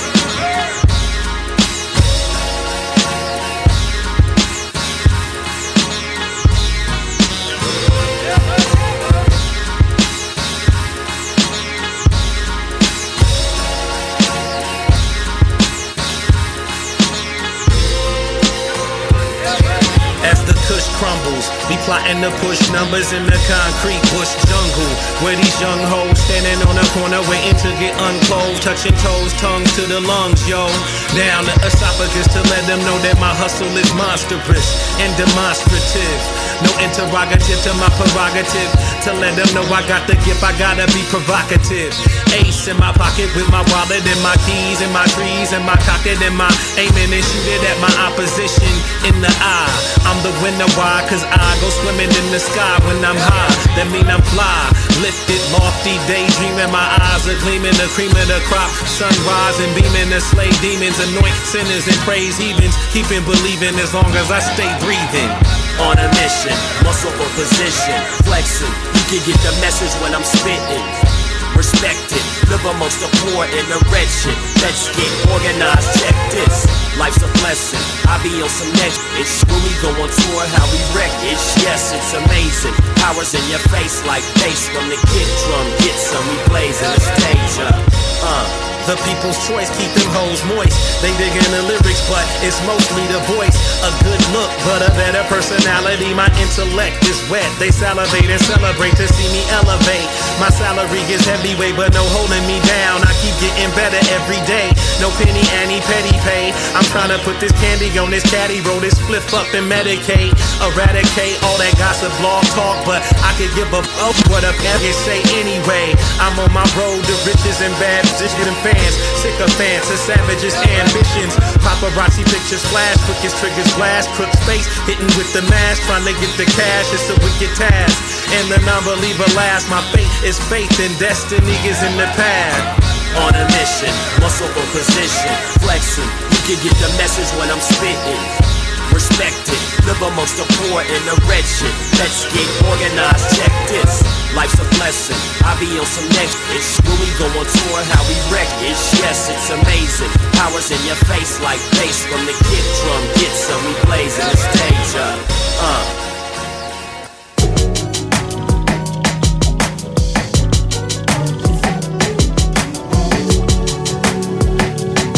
Crumbles. Be plotting to push numbers in the concrete bush jungle, where these young hoes standing on the corner waiting to get unclothed, touching toes, tongues to the lungs, yo. Down the esophagus to let them know that my hustle is monstrous and demonstrative. No interrogative to my prerogative, to let them know I got the gift, I gotta be provocative. Ace in my pocket with my wallet and my keys and my trees and my cocket and my aiming and shooting at my opposition in the eye. I'm the winner, why? Cause I go swimming in the sky when I'm high. That mean I'm fly, lifted, lofty, daydreaming. My eyes are gleaming, the cream of the crop. Sunrise and beaming, to slay demons, anoint sinners and praise heathens. Keeping believing as long as I stay breathing. On a mission, muscle for position, flexing. You can get the message when I'm spitting. Respected, live amongst the poor and the wretched. Let's get organized, check this. Life's a blessing, I be on some next bitch. When we go on tour, how we wreck it. Yes, it's amazing. Powers in your face like bass from the kick drum. Get some, we blazing the stage up. The people's choice, keep them hoes moist. They digging the lyrics, but it's mostly the voice. A good look, but a better personality. My intellect is wet. They salivate and celebrate to see me elevate. My salary is heavyweight, but no holding me down. I keep getting better every day. No penny ante, petty pay. I'm trying to put this candy on this caddy, roll this flip up and medicate. Eradicate all that gossip, blog talk, but I could give a fuck what a nigga say anyway. I'm on my road to riches and bad position and fans. Sycophants and savages' ambitions. Paparazzi pictures flash, quickest triggers blast. Crook's face hitting with the mask, trying to get the cash. It's a wicked task, and the non-believer last. My fate is faith and destiny is in the path. On a mission, muscle for position, flexing. You can get the message when I'm spitting. Respected, live amongst the poor and the wretched. Let's get organized, check this. Life's a blessing, I be on some next bitch. When we go on tour, how we wreck it. Yes, it's amazing. Powers in your face like bass from the kick drum. Get some, we blazing the stage up.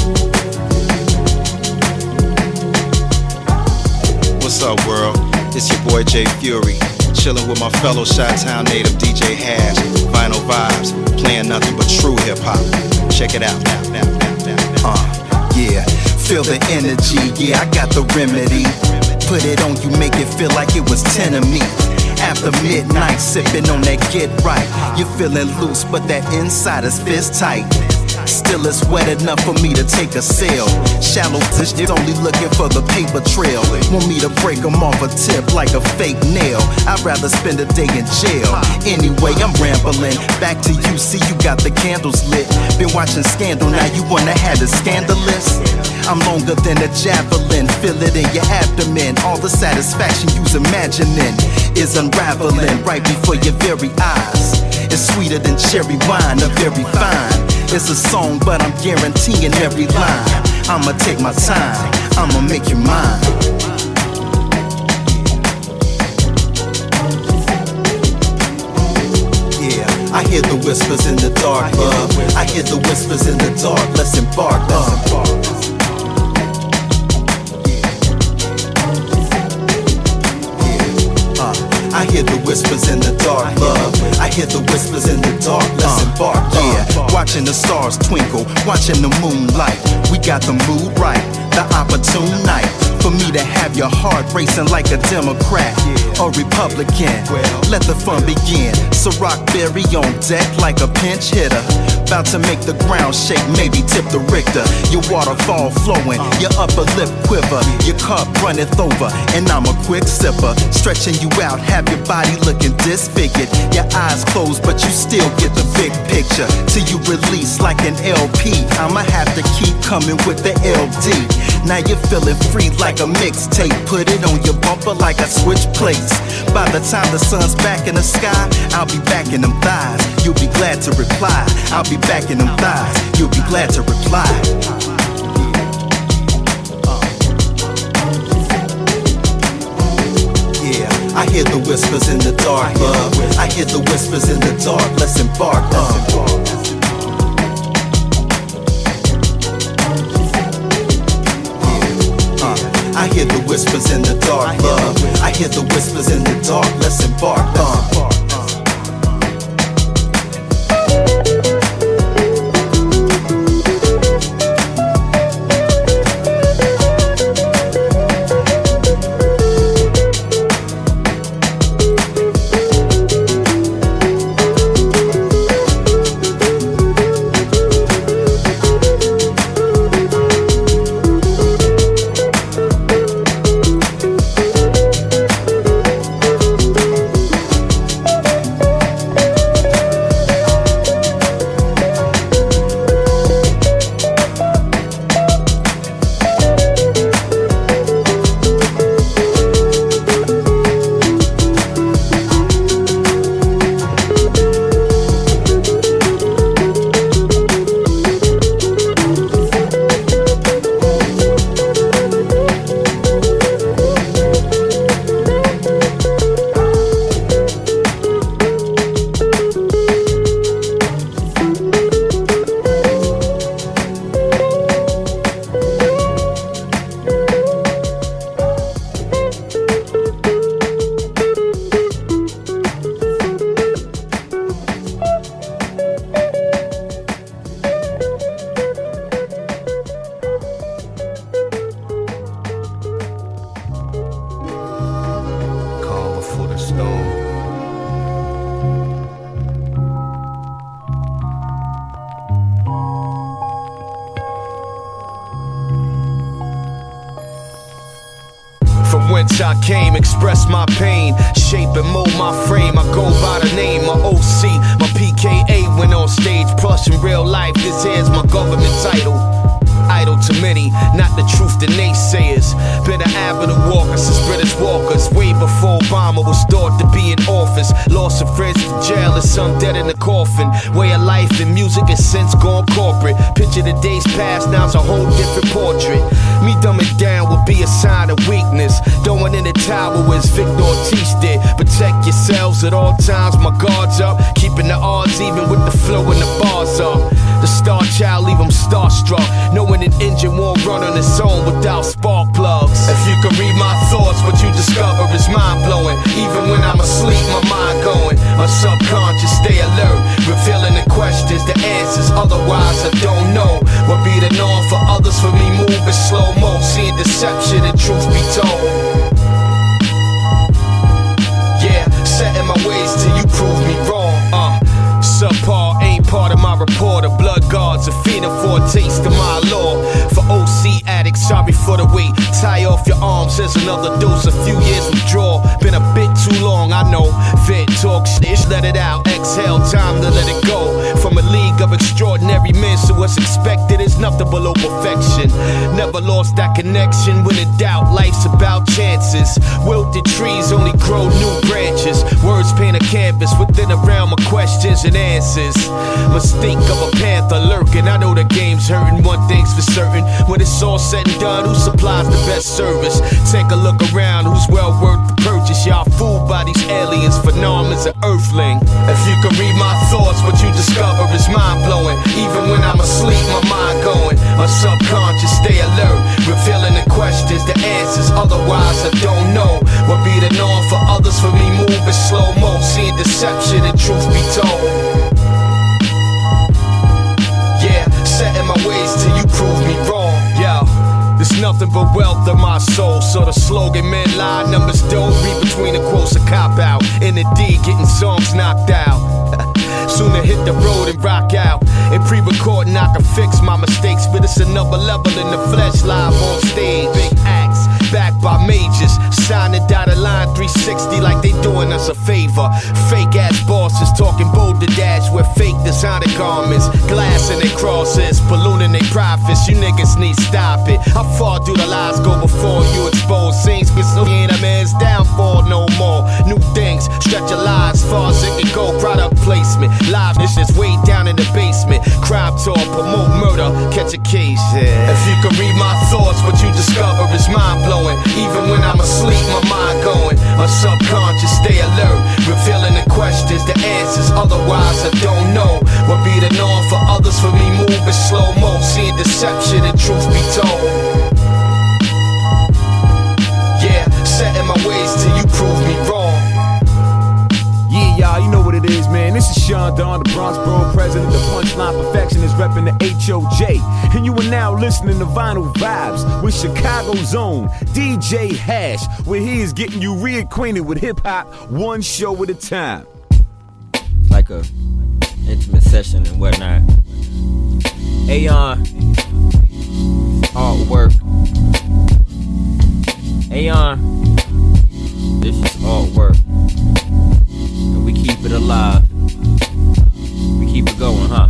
What's up, world? It's boy Jay Fury, chilling with my fellow Chi-Town native DJ Hash. Vinyl Vibes, playing nothing but true hip hop. Check it out. Yeah, feel the energy, yeah, I got the remedy. Put it on you, make it feel like it was 10 of me. After midnight, sipping on that get right. You're feeling loose, but that inside is fist tight. Still it's wet enough for me to take a sail. Shallow dish, only looking for the paper trail. Want me to break them off a tip like a fake nail. I'd rather spend a day in jail. Anyway, I'm rambling. Back to you, see you got the candles lit. Been watching Scandal, now you wanna have it scandalous. I'm longer than a javelin, feel it in your abdomen. All the satisfaction you's imagining is unraveling right before your very eyes. It's sweeter than cherry wine, a very fine. It's a song, but I'm guaranteeing every line. I'ma take my time, I'ma make you mine. Yeah, I hear the whispers in the dark, love. I hear the whispers in the dark, let's embark, I hear the whispers in the dark, love. I hear the whispers in the dark, let's embark, yeah. Watching the stars twinkle, watching the moonlight. We got the mood right, the opportune night. For me to have your heart racing like a Democrat or Republican. Let the fun begin. Ciroc Berry on deck like a pinch hitter. About to make the ground shake, maybe tip the Richter. Your waterfall flowing, your upper lip quiver. Your cup runneth over, and I'm a quick sipper. Stretching you out, have your body looking disfigured. Your eyes closed, but you still get the big picture. Till you release like an LP. I'ma have to keep coming with the LD. Now you're feeling free like a mixtape. Put it on your bumper like I switch plates. By the time the sun's back in the sky, I'll be back in them thighs. You'll be glad to reply. I'll be back in them thighs. You'll be glad to reply. Yeah, I hear the whispers in the dark, love. I hear the whispers in the dark. Let's embark, I hear the whispers in the dark, love. I hear the whispers in the dark. Let's embark, I came, express my pain, shape and mold my frame. I go by the name, my OC, my PKA went on stage, plus in real life, this here's my government title. Idle to many, not the truth to naysayers. Been an avenue walker since British walkers, way before Obama was thought to be in office. Lost some friends to jail and some dead in the coffin. Way of life and music has since gone corporate. Picture the days past, now it's a whole different portrait. Me dumbing down would be a sign of weakness. Throwing in the towel as Victor Ortiz did. Protect yourselves at all times, my guard's up. Keeping the odds even with the flow and the bars up. The star child leave them starstruck, knowing an engine won't run on its own without spark plugs. If you could read my thoughts, thoughts, what you discover is mind-blowing. Even when I'm asleep, my mind going. My subconscious stay alert, revealing the questions, the answers, otherwise I don't know. What be the norm for others, for me moving slow-mo, seeing deception and truth be told. Yeah, setting my ways till you prove me wrong. Subpar ain't part of my report. The blood guards are feeding for a taste of my law. For OC addicts, sorry for the wait. Tie off your arms, there's another dose. A few years withdrawal, been a bit too long, I know. Vid talk shit, let it out. Exhale, time to let it go. From a league of extraordinary men, so what's expected is nothing below perfection. Never lost that connection. When in doubt, life's about chances. Wilted trees only grow new branches. Words paint a canvas within a realm of questions and answers. Mistake of a panther lurking. I know the game's hurting, one thing's for certain. When it's all said and done, who supplies the best service? Take a look around, who's well worth the purchase? Y'all fooled by these aliens, phenomenons an earthling. If you can read my thoughts, what you discover is mind-blowing. Even when I'm asleep, my mind going. My subconscious stay alert, revealing the questions, the answers, otherwise I don't know. What be the norm for others, for me moving slow-mo, seeing deception and truth be told. Yeah, setting my ways till you prove me wrong. Yo, there's nothing but wealth in my soul. So the slogan, men lie, numbers don't read between the quotes, a cop out. In the D, getting songs knocked out. Sooner hit the road and rock out. In pre-recording, I can fix my mistakes, but it's another level in the flesh, live on stage. Big acts, backed by majors, sign the dotted line 360 like they doing us a favor. Fake ass bosses talking Boulder Dash with fake designer garments, glass in their crosses, ballooning their profits. You niggas need stop it. How far do the lies go before you expose scenes? Cause so ain't a man's downfall no more. New things, stretch your lies far as it can go. Product placement, live this is way down in the basement. Crime talk, promote murder, catch a case. Yeah. If you can read my thoughts, what you discover is mind-blowing. Even when I'm asleep, my mind going. My subconscious stay alert, revealing the questions, the answers, otherwise I don't know. What be the norm for others, for me moving slow-mo, seeing deception and truth be told. Yeah, setting my ways till you prove me wrong. Yeah, y'all, you know what it is, man. This is Sean Don, the Bronx Borough President, the Punchline Perfectionist, repping the HOJ. And you are now listening to Vinyl Vibes with Chicago's own DJ Hash, where he is getting you reacquainted with hip-hop one show at a time. Like a intimate session and whatnot. Aeon, artwork. Aeon, this is artwork. And we keep it alive. We keep it going, huh?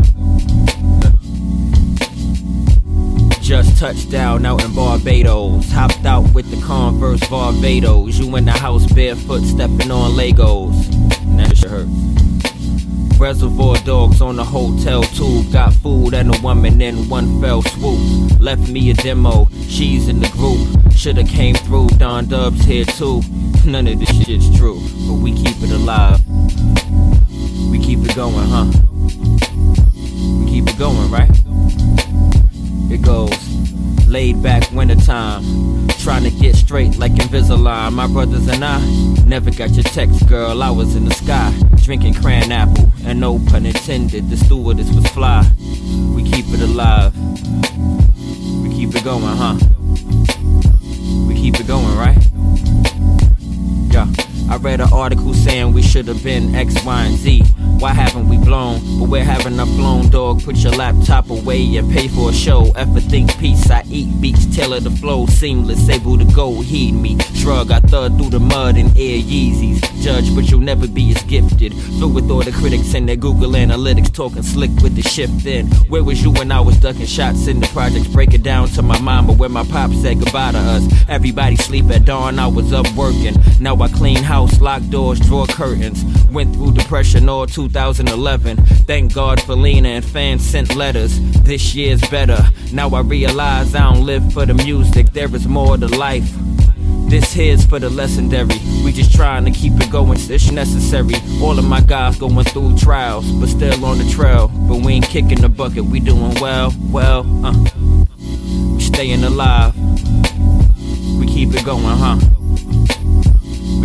Just touched down out in Barbados. Hopped out with the Converse Barbados. You in the house barefoot stepping on Legos. And that shit hurt. Reservoir Dogs on the hotel tube. Got food and a woman in one fell swoop. Left me a demo, she's in the group. Shoulda came through, Don Dubs here too. None of this shit's true, but we keep it alive. We keep it going, huh? We keep it going, right? It goes, laid back wintertime, trying to get straight like Invisalign. My brothers and I never got your text, girl. I was in the sky, drinking cran apple, and no pun intended, the stewardess was fly. We keep it alive. We keep it going, huh? We keep it going, right? Yeah. I read an article saying we should have been X, Y, and Z. Why haven't we blown? But we're having a flown, dog. Put your laptop away and pay for a show. Ever think peace? I eat beats, tailor the flow, seamless, able to go, heed me. Shrug, I thud through the mud in Air Yeezys. Judge, but you'll never be as gifted. Filled with all the critics and their Google Analytics, talking slick with the shift in. Where was you when I was ducking shots in the projects? Break it down to my mama when my pop said goodbye to us. Everybody sleep at dawn, I was up working. Now I clean house, lock doors, draw curtains. Went through depression all 2011. Thank God for Lena and fans sent letters. This year's better. Now I realize I don't live for the music. There is more to life. This here's for the legendary. We just trying to keep it going, it's necessary. All of my guys going through trials, but still on the trail. But we ain't kicking the bucket, we doing well. We staying alive. We keep it going, huh?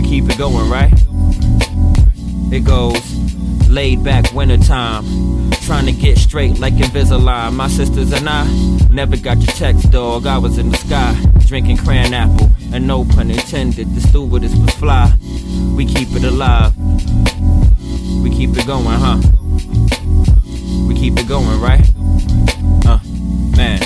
keep it going, right? It goes laid back wintertime, trying to get straight like Invisalign. My sisters and I never got your text, dog. I was in the sky, drinking cran apple, and no pun intended, the stewardess was fly. We keep it alive, we keep it going, huh? We keep it going, right? Man.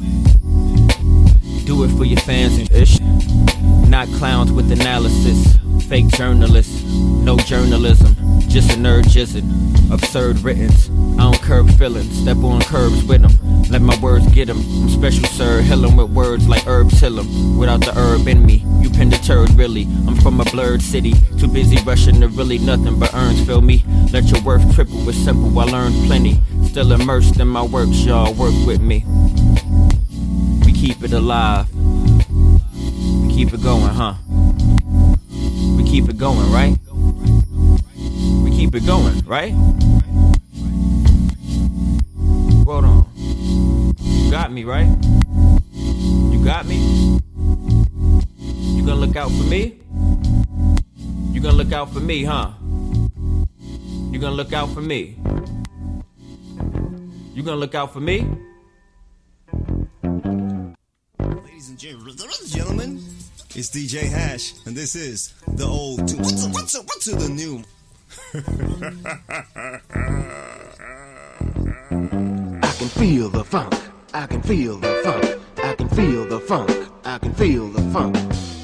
Do it for your fans and ish. Not clowns with analysis, fake journalists, no journalism, just a nerd jizzing, absurd writtens. I don't curb feelings, step on curbs with them, let my words get them. I'm special, sir, hill 'em with words like herbs hill 'em. Without the herb in me, you pinned a turd really. I'm from a blurred city, too busy rushing to really nothing but earns, feel me? Let your worth triple with simple, I learned plenty. Still immersed in my works, y'all, work with me. We keep it alive, we keep it going, huh? We keep it going, right? We keep it going, right? Hold on. You got me, right? You got me? You gonna look out for me? You gonna look out for me, huh? You gonna look out for me? You gonna look out for me? Ladies and gentlemen, it's DJ Hash, and this is the old to what's to the new. I can feel the funk. I can feel the funk. I can feel the funk. I can feel the funk.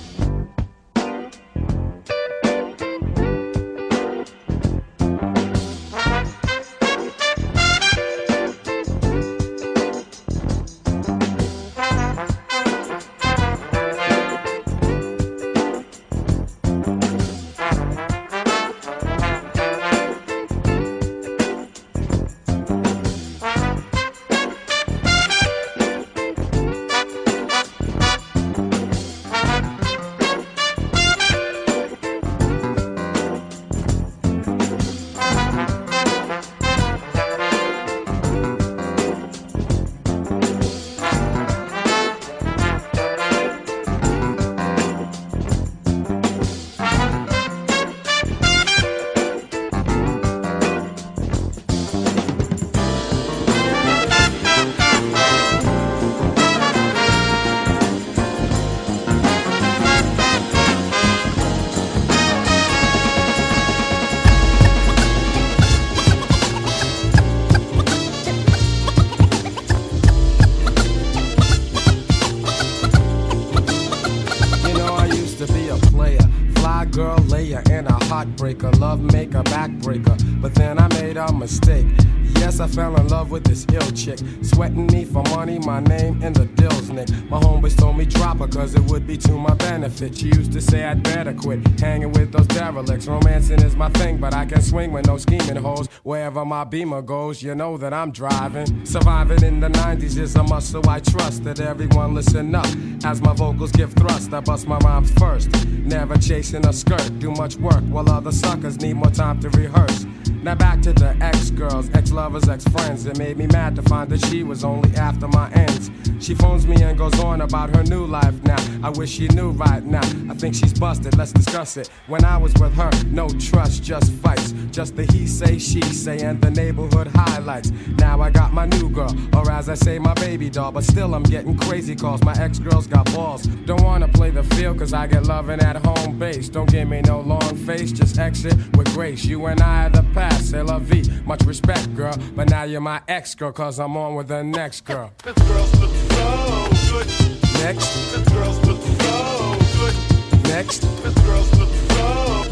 Heartbreaker, love maker, backbreaker. But then I made a mistake. Yes, I fell in love with this ill chick. Sweating me for money, my name in the dills, Nick. My homeboys told me drop her cause it would be to my benefit. She used to say I'd better quit hanging with those derelicts. Romancing is my thing, but I can swing with no scheming hoes. Wherever my Beamer goes, you know that I'm driving. Surviving in the 90s is a must, so I trust that everyone listen up. As my vocals give thrust, I bust my rhymes first. Never chasing a skirt, do much work while other suckers need more time to rehearse. Now back to the ex-girls, ex-lovers, ex-friends. It made me mad to find that she was only after my ends. She phones me and goes on about her new life now. I wish she knew right now. I think she's busted, let's discuss it. When I was with her, no trust, just fights. Just the he say, she say, and the neighborhood highlights. Now I got my new girl, or as I say, my baby doll. But still I'm getting crazy calls, my ex-girls got balls. Don't wanna play the field cause I get loving at home base. Don't give me no long face, just exit with grace. You and I are the past. C'est la vie, much respect, girl. But now you're my ex-girl, cause I'm on with the next girl. This girl's look so good. Next. This girl's look so good. Next. This girl's look so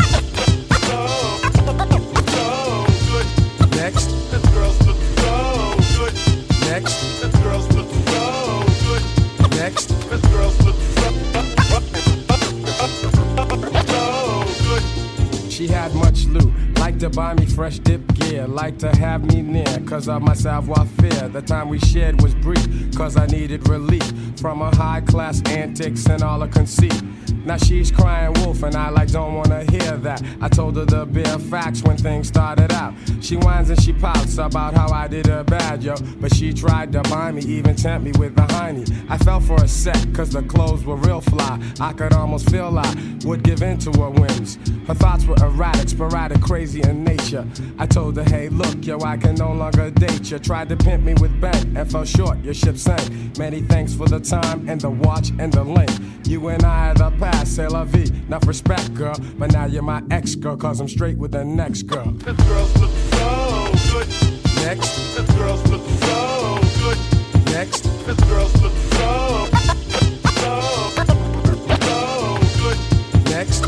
good. Next. This girl's look so good. Next. This girl's look so good. Next. This girl's look so good. She had much loot, liked to to buy me fresh dip gear, like to have me near, cause of my savoir-faire. The time we shared was brief, cause I needed relief from her high-class antics and all her conceit. Now she's crying wolf and I like don't wanna hear that. I told her the bare facts when things started out. She whines and she pouts about how I did her bad, yo. But she tried to buy me, even tempt me with the hiney. I fell for a sec, cause the clothes were real fly. I could almost feel I would give in to her whims. Her thoughts were erratic, sporadic, crazy in nature. I told her, hey look, yo, I can no longer date you. Tried to pimp me with bank and fell short, your ship sank. Many thanks for the time and the watch and the link. You and I are the past, c'est la vie. Enough respect, girl, but now you're my ex-girl, cause I'm straight with the next girl. This girl's looking so good. Next. This girl's looking so good. Next. This girl's looking so good. Next.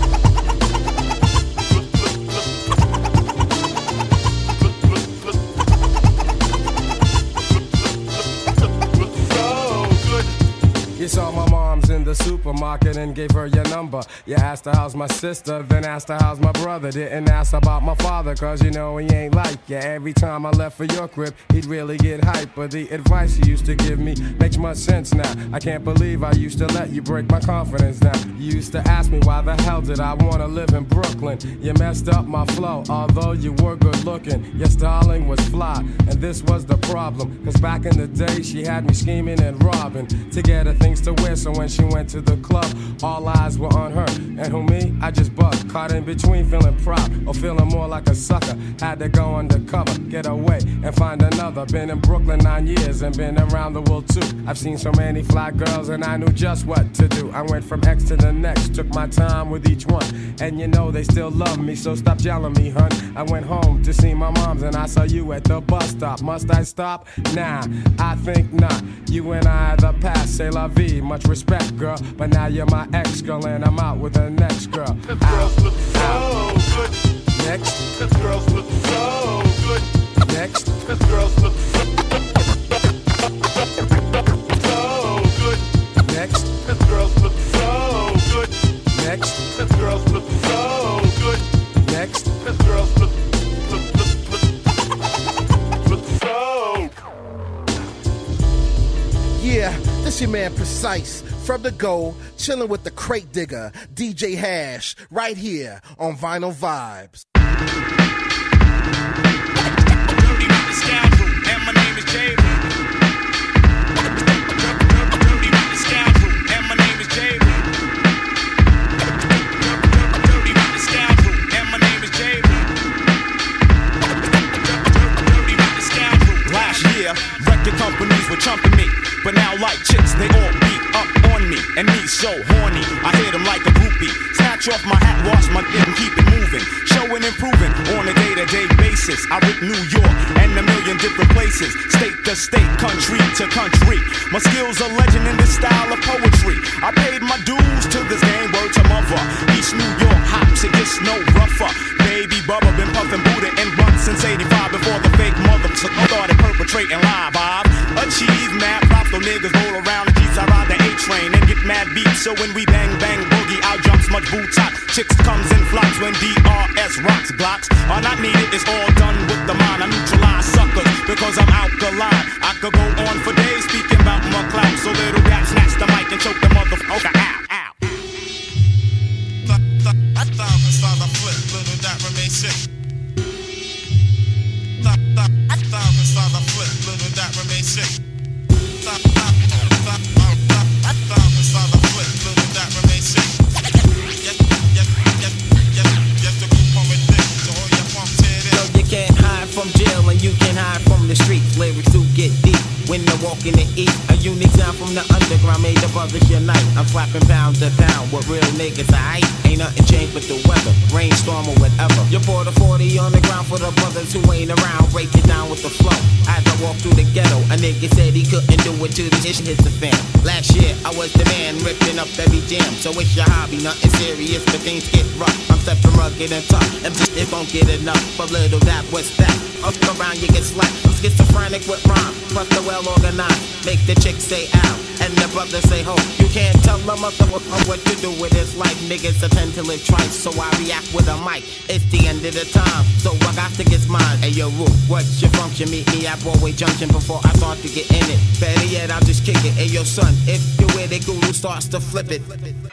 You saw my mom's in the supermarket and gave her your number. You asked her how's my sister, then asked her how's my brother. Didn't ask about my father, cause you know he ain't like you. Every time I left for your crib, he'd really get hype. But the advice he used to give me makes much sense now. I can't believe I used to let you break my confidence down. You used to ask me why the hell did I wanna live in Brooklyn. You messed up my flow, although you were good looking. Your styling was fly, and this was the problem. Cause back in the day, she had me scheming and robbing to get her things to wear, so when she went to the club, all eyes were on her. And who me? I just bugged, caught in between, feeling proud or feeling more like a sucker. Had to go undercover, get away and find another. Been in Brooklyn 9 years and been around the world too. I've seen so many fly girls and I knew just what to do. I went from X to the next, took my time with each one. And you know they still love me, so stop yelling me, hun. I went home to see my moms and I saw you at the bus stop. Must I stop? Nah, I think not. You and I are the past, c'est la vie. Much respect, girl, but now you're my ex-girl and I'm out with the next girl. This girl's looking so good. Next. This girl's looking so good. Next. This girl's looking so good. Next. This girl's looking so good. Next. This girl's looking so good. Next. This girl's looking so. Yeah, this your man Precise from the Go, chilling with the crate digger, DJ Hash, right here on Vinyl Vibes. Dirty with the scoundrel, and my name is J. Dirty with the scoundrel, and my name is J. Dirty with the scoundrel, and my name is J. Dirty with the scoundrel. Last year, record companies were chumping me, but now like chicks, they all beat up on me, and me so horny, I hit them like a groupie. Snatch off my hat, wash my dick and keep it moving. Showing and proving on a day-to-day basis. I rip New York and a million different places, state to state, country to country. My skills are legend in this style of poetry. I paid my dues to this game, word to mother. East New York hops, it gets no rougher. Baby Bubba been puffin' Buddha and run since 85 before the fake mother started perpetrating live. I've achieved mad props, though niggas roll around the Jeeps. I ride the A-train and get mad beats. So when we bang, bang, boogie, out jumps much boot top. Chicks comes in flocks when DRS rocks. Blocks are not needed, it's all done with the mind. I neutralize suckers because I'm alkaline. I could go on for days speaking about my clout. So little rap snatch the mic and choke the motherfucker out. I thought I saw the flip, little that remains sick. I thought I saw the flip, little that remains sick. I thought I saw the flip, little that remains sick. Yes, the group on with this, so hold your pumps here. So you can't hide from jail and you can hide from the streets. Lyrics do get deep when they're walking to eat. A unique sound from the underground made the brothers unite. I'm slapping pound to pound with real niggas I ain't nothing changed but the weather, rainstorm or whatever. You pour the 40 on the ground for the brothers who ain't around. Break it down with the flow. As I walk through the ghetto, a nigga said he couldn't do it till the shit hits the fan. Last year I was the man ripping up every jam. So it's your hobby, nothing serious, but things get rough. I'm stepping rugged and tough, and it won't get enough. But little that, what's that? Up around you get slapped. I'm schizophrenic with rhyme, plus the well organized. Make the chick say ow. and the brothers say ho. You can't tell a motherfucker what to do with his life. Niggas attend to live trice, so I react with a mic. It's the end of the time, so I got to get mine. Hey yo, Roo, what's your function? Meet me at Broadway Junction before I start to get in it. Better yet, I'll just kick it. Hey yo, son, if you with it, Guru starts to flip it.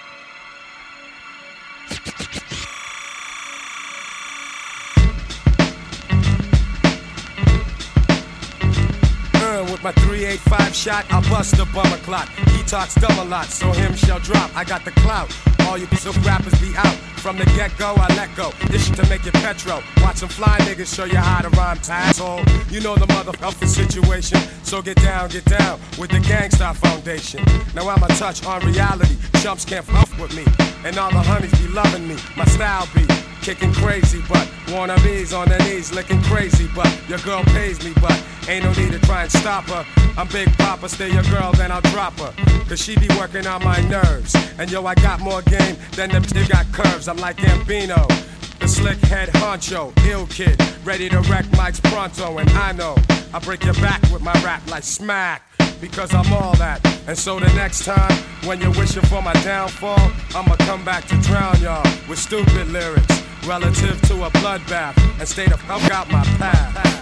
With my 385 shot, I'll bust a bummer clock. He talks dumb a lot, so him shall drop. I got the clout. All you piece of rappers be out. From the get-go, I let go. This shit to make you petro. Watch some fly niggas show you how to rhyme, asshole. You know the motherfucking situation. So get down with the Gangsta Foundation. Now I'm a touch on reality. Chumps can't fuck with me. And all the honeys be loving me. My style be kicking crazy, but wannabes on their knees licking crazy, but your girl pays me, but ain't no need to try and stop her. I'm Big Papa, stay your girl, then I'll drop her. Cause she be working on my nerves. And yo, I got more game than them, they got curves. I'm like Gambino, the slick head honcho, ill kid, ready to wreck mics pronto. And I know I break your back with my rap like smack, because I'm all that. And so the next time, when you're wishing for my downfall, I'ma come back to drown y'all with stupid lyrics relative to a bloodbath and stay the fuck out my path.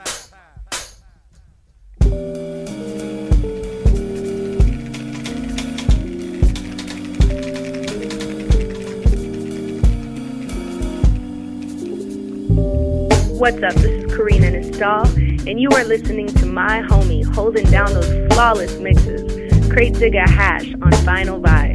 What's up? This is Karina Nistal, and you are listening to my homie holding down those flawless mixes. Crate Digger Hash on Vinyl Vibe.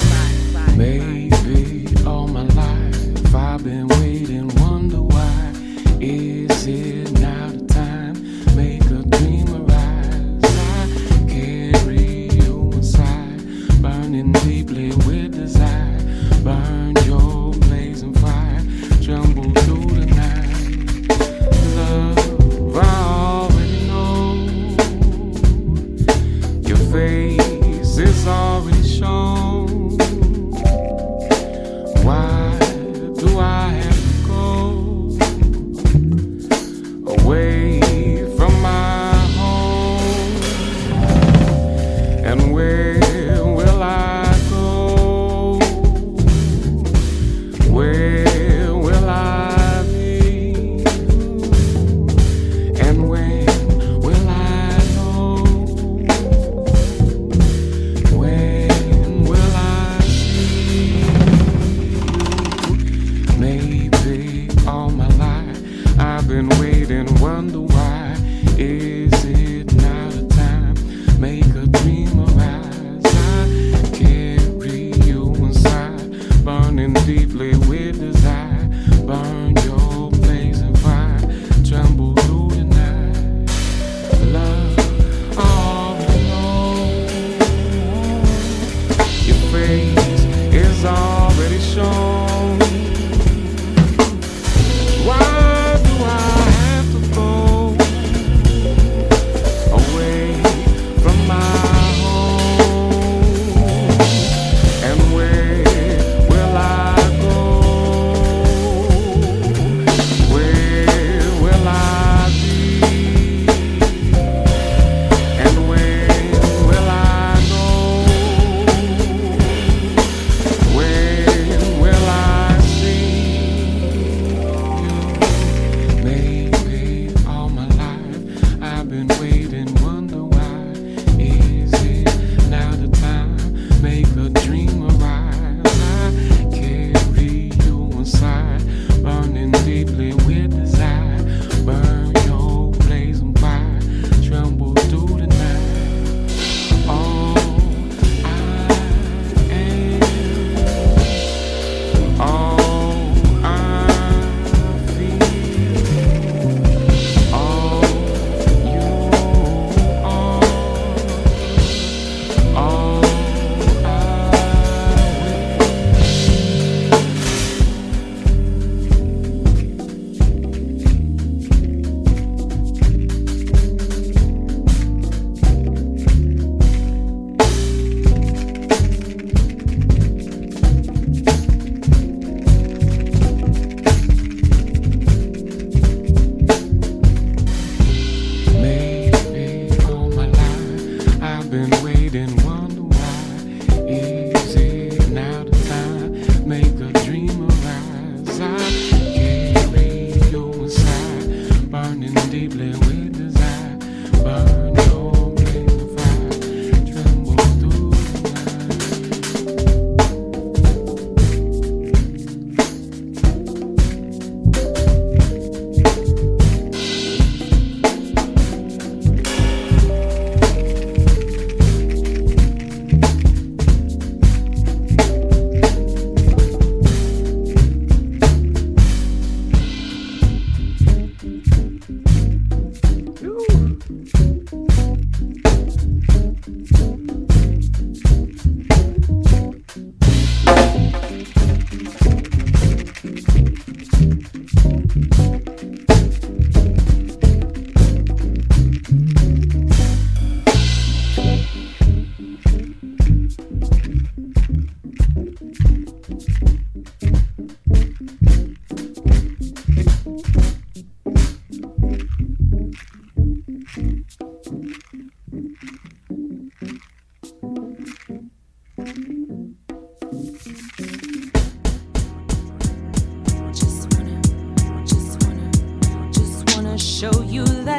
Maybe all my life I've been waiting, wonder why. Is it now the time? Make a dream arise. I carry you inside, burning deeply with desire. Burn your blazing fire, tremble through the night. Love, I already know. Your face is already shown. Why do I have to go away from my home? And where will I go?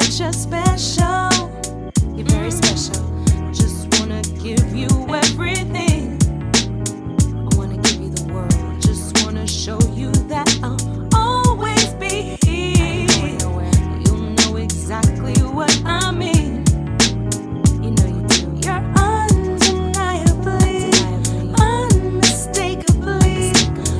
that you're special. You're very special. Just wanna give you everything. I wanna give you the world. Just wanna show you that I'll always be here. You'll know exactly what I mean. You know you do. You're undeniably, unmistakably,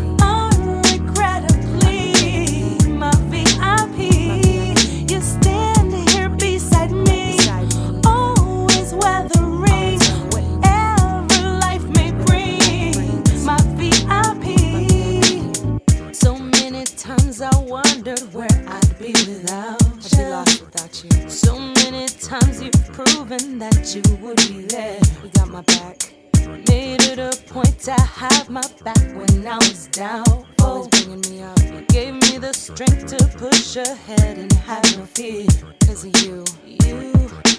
unregrettably my VIP. You stand here beside me, always weathering whatever life may bring. My VIP. So many times I wondered where I'd be without you. I'd be lost without you. So many times you've proven that you would be there. You got my back. Made it a point to have my back when I was down. Always bringing me up. You gave me the strength to push ahead and have no fear. 'Cause of you. You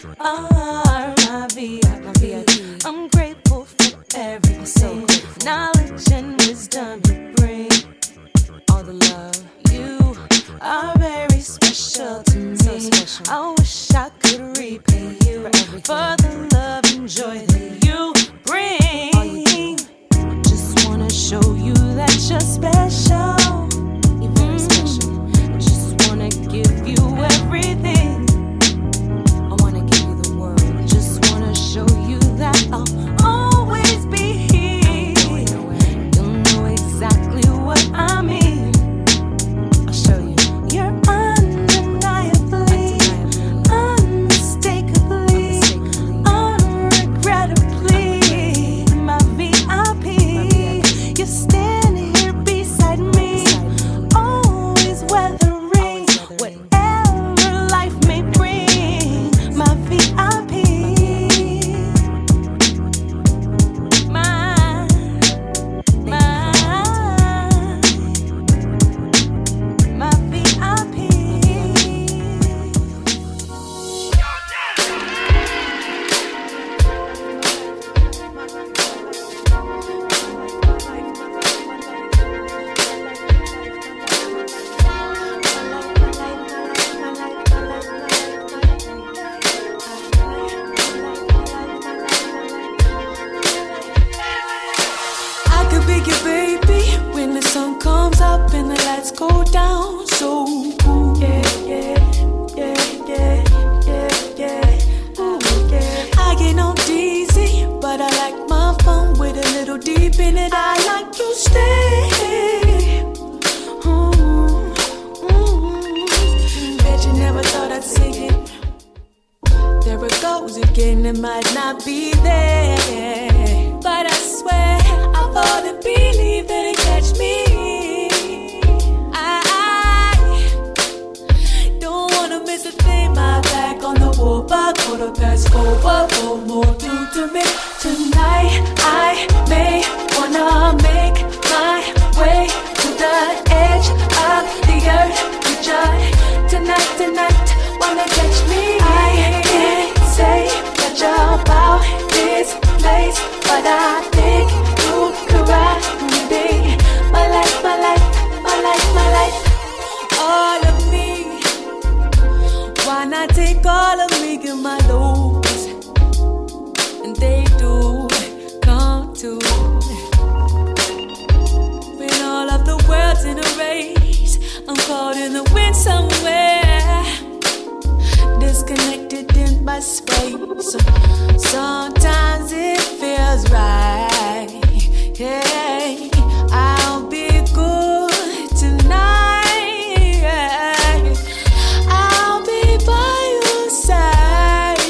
are my VIP. I'm grateful for everything. Knowledge and wisdom you bring. All the love. You are very special to me. So special. I wish I could repay you for the love and joy that you bring. Just wanna show you that you're special. You're very special. Just wanna give you everything. I wanna give you the world. Just wanna show you that I'll always be here. You'll know exactly what I mean. I'll show you. You're undeniably, unmistakably, unregrettably my VIP. You stand here beside me, always weathering whatever life may bring. My VIP. My VIP. I could be your baby when the sun comes up and the lights go down. So cool. Yeah, yeah, yeah, yeah, yeah, yeah. Ooh, yeah. I get no dizzy, but I like my fun with a little deep in it. I like you stay. Bet you never thought I'd see it. There it goes again, it might not be there, but I swear I thought and believe that it catch me. I don't wanna miss a thing. My back on the wall, by 4:15. What more do to me tonight? I may wanna make my way to the edge of the earth. You try tonight, wanna catch me? I can't say much about this place, but I think you could ride with me. My life, my life, my life, my life. All of me. Why not take all of me, give my lows, and they do come to. When all of the world's in a race, I'm caught in the wind somewhere, disconnected in my space. Sometimes it feels right. Yeah, I'll be good tonight. I'll be by your side.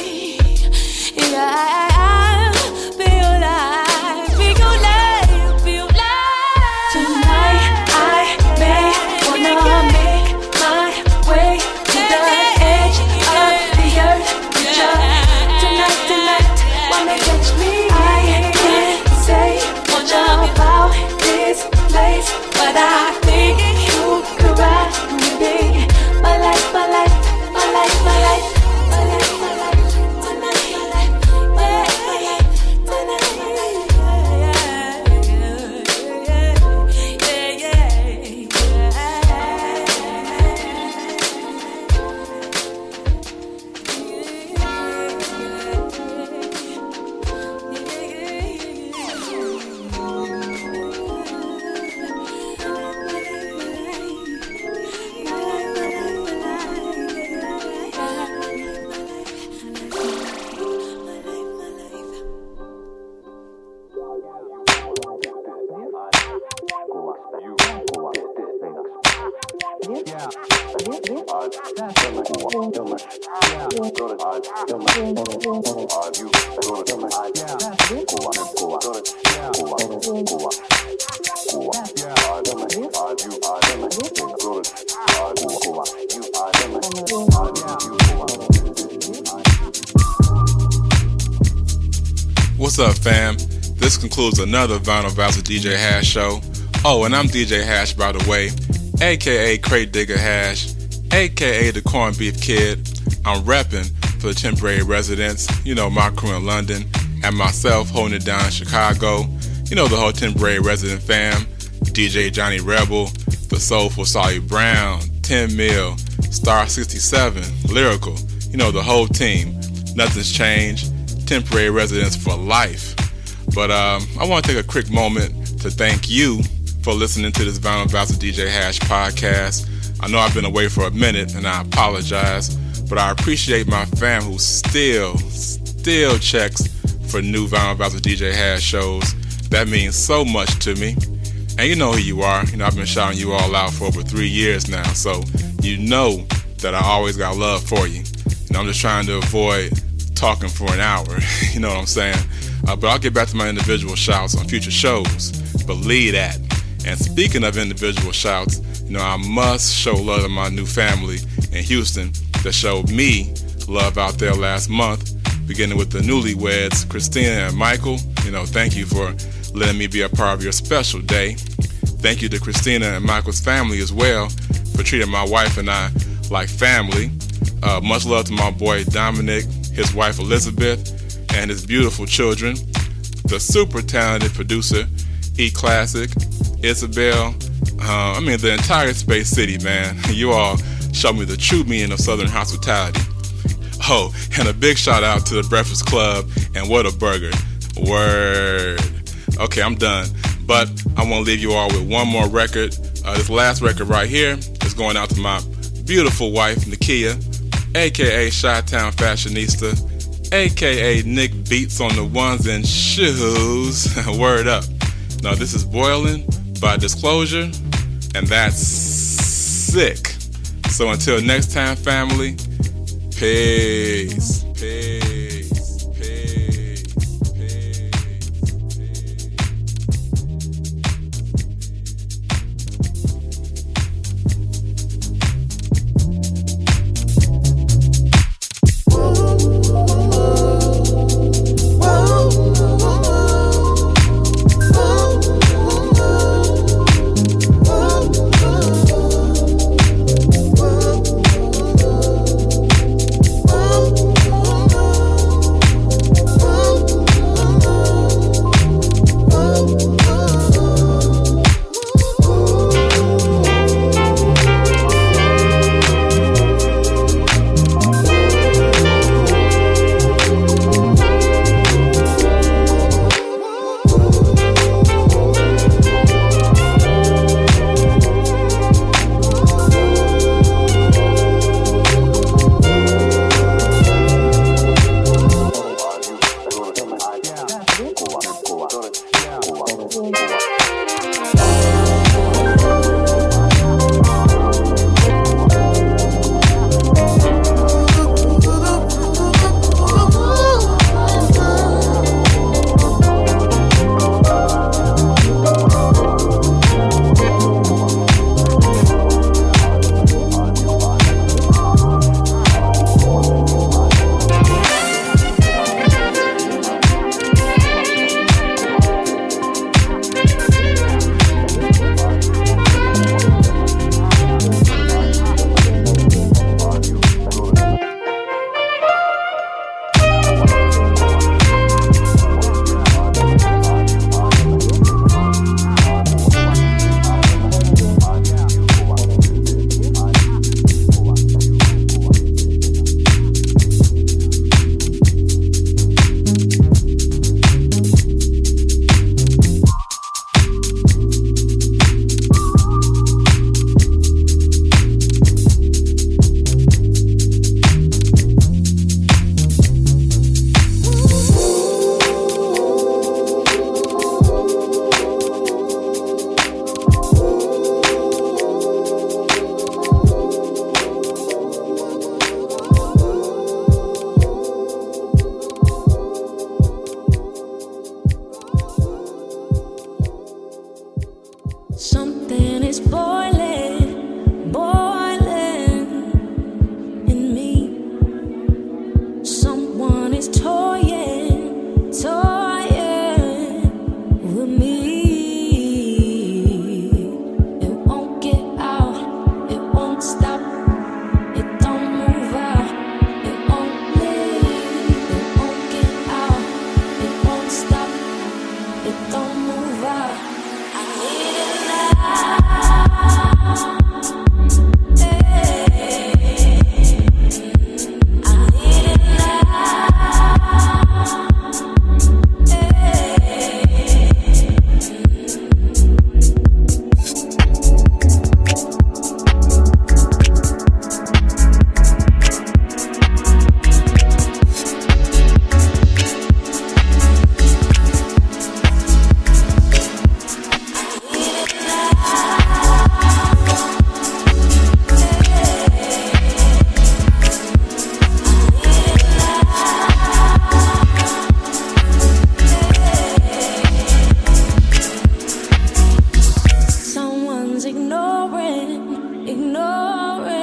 Yeah, feel like, feel like, feel like. Tonight I may wanna make my way to the edge of the earth. Tonight, wanna catch me? I can't What's up, fam? This concludes another Vinyl Vibes with DJ Hash show. Oh, and I'm DJ Hash, by the way, aka Crate Digger Hash, aka the Corned Beef Kid. I'm repping for the temporary residents, you know, my crew in London, and myself holding it down in Chicago. You know, the whole temporary resident fam, DJ Johnny Rebel, the Soulful Solly Brown, 10 Mil, Star 67, Lyrical, you know, the whole team. Nothing's changed. Temporary residents for life. But I want to take a quick moment to thank you for listening to this Vinyl Vibes with DJ Hash podcast. I know I've been away for a minute and I apologize, but I appreciate my fam who still checks for new Vinyl Vibes with DJ Hash shows. That means so much to me. And you know who you are. You know, I've been shouting you all out for over 3 years now, so you know that I always got love for you. You know, I'm just trying to avoid talking for an hour, you know what I'm saying? But I'll get back to my individual shouts on future shows. Believe that. And speaking of individual shouts, you know, I must show love to my new family in Houston that showed me love out there last month, beginning with the newlyweds, Christina and Michael. You know, thank you for letting me be a part of your special day. Thank you to Christina and Michael's family as well for treating my wife and I like family. Much love to my boy Dominic, his wife Elizabeth, and his beautiful children. The super talented producer, E-Classic, Isabel, the entire Space City, man. You all showed me the true meaning of Southern hospitality. Oh, and a big shout out to the Breakfast Club and What a Burger. Word. Okay, I'm done. But I want to leave you all with one more record. This last record right here is going out to my beautiful wife, Nakia, a.k.a. Chi-Town Fashionista, a.k.a. Nick Beats on the ones and shoes. Word up. Now, this is Boiling by Disclosure, and that's sick. So until next time, family, peace. Peace. Something is boiling, boiling in me. Someone is toying, toying with me. It won't get out, it won't stop, it don't move out, it won't leave. It won't get out, it won't stop, it don't move out. I need it now. Someone's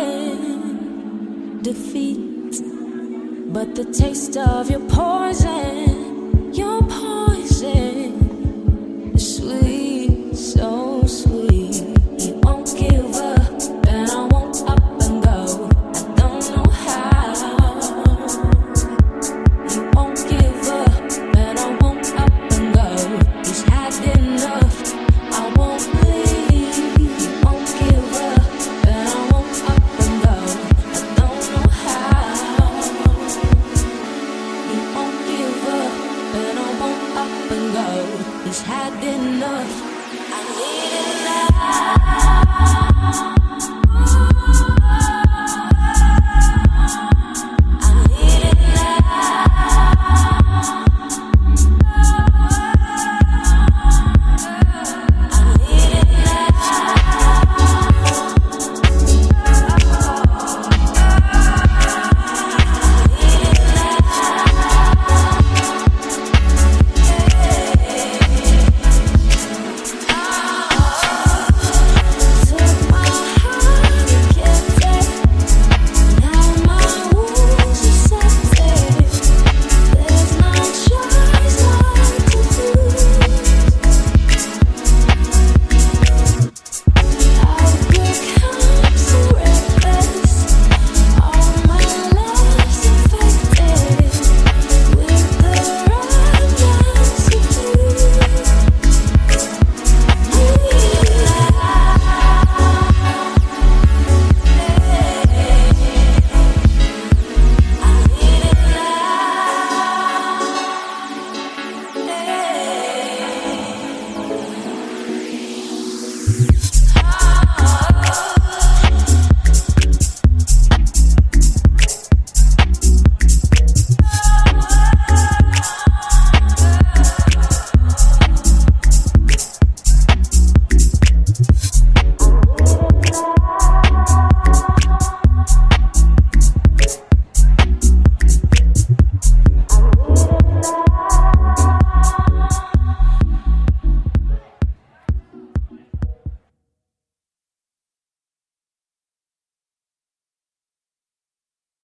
ignoring defeat, but the taste of your poison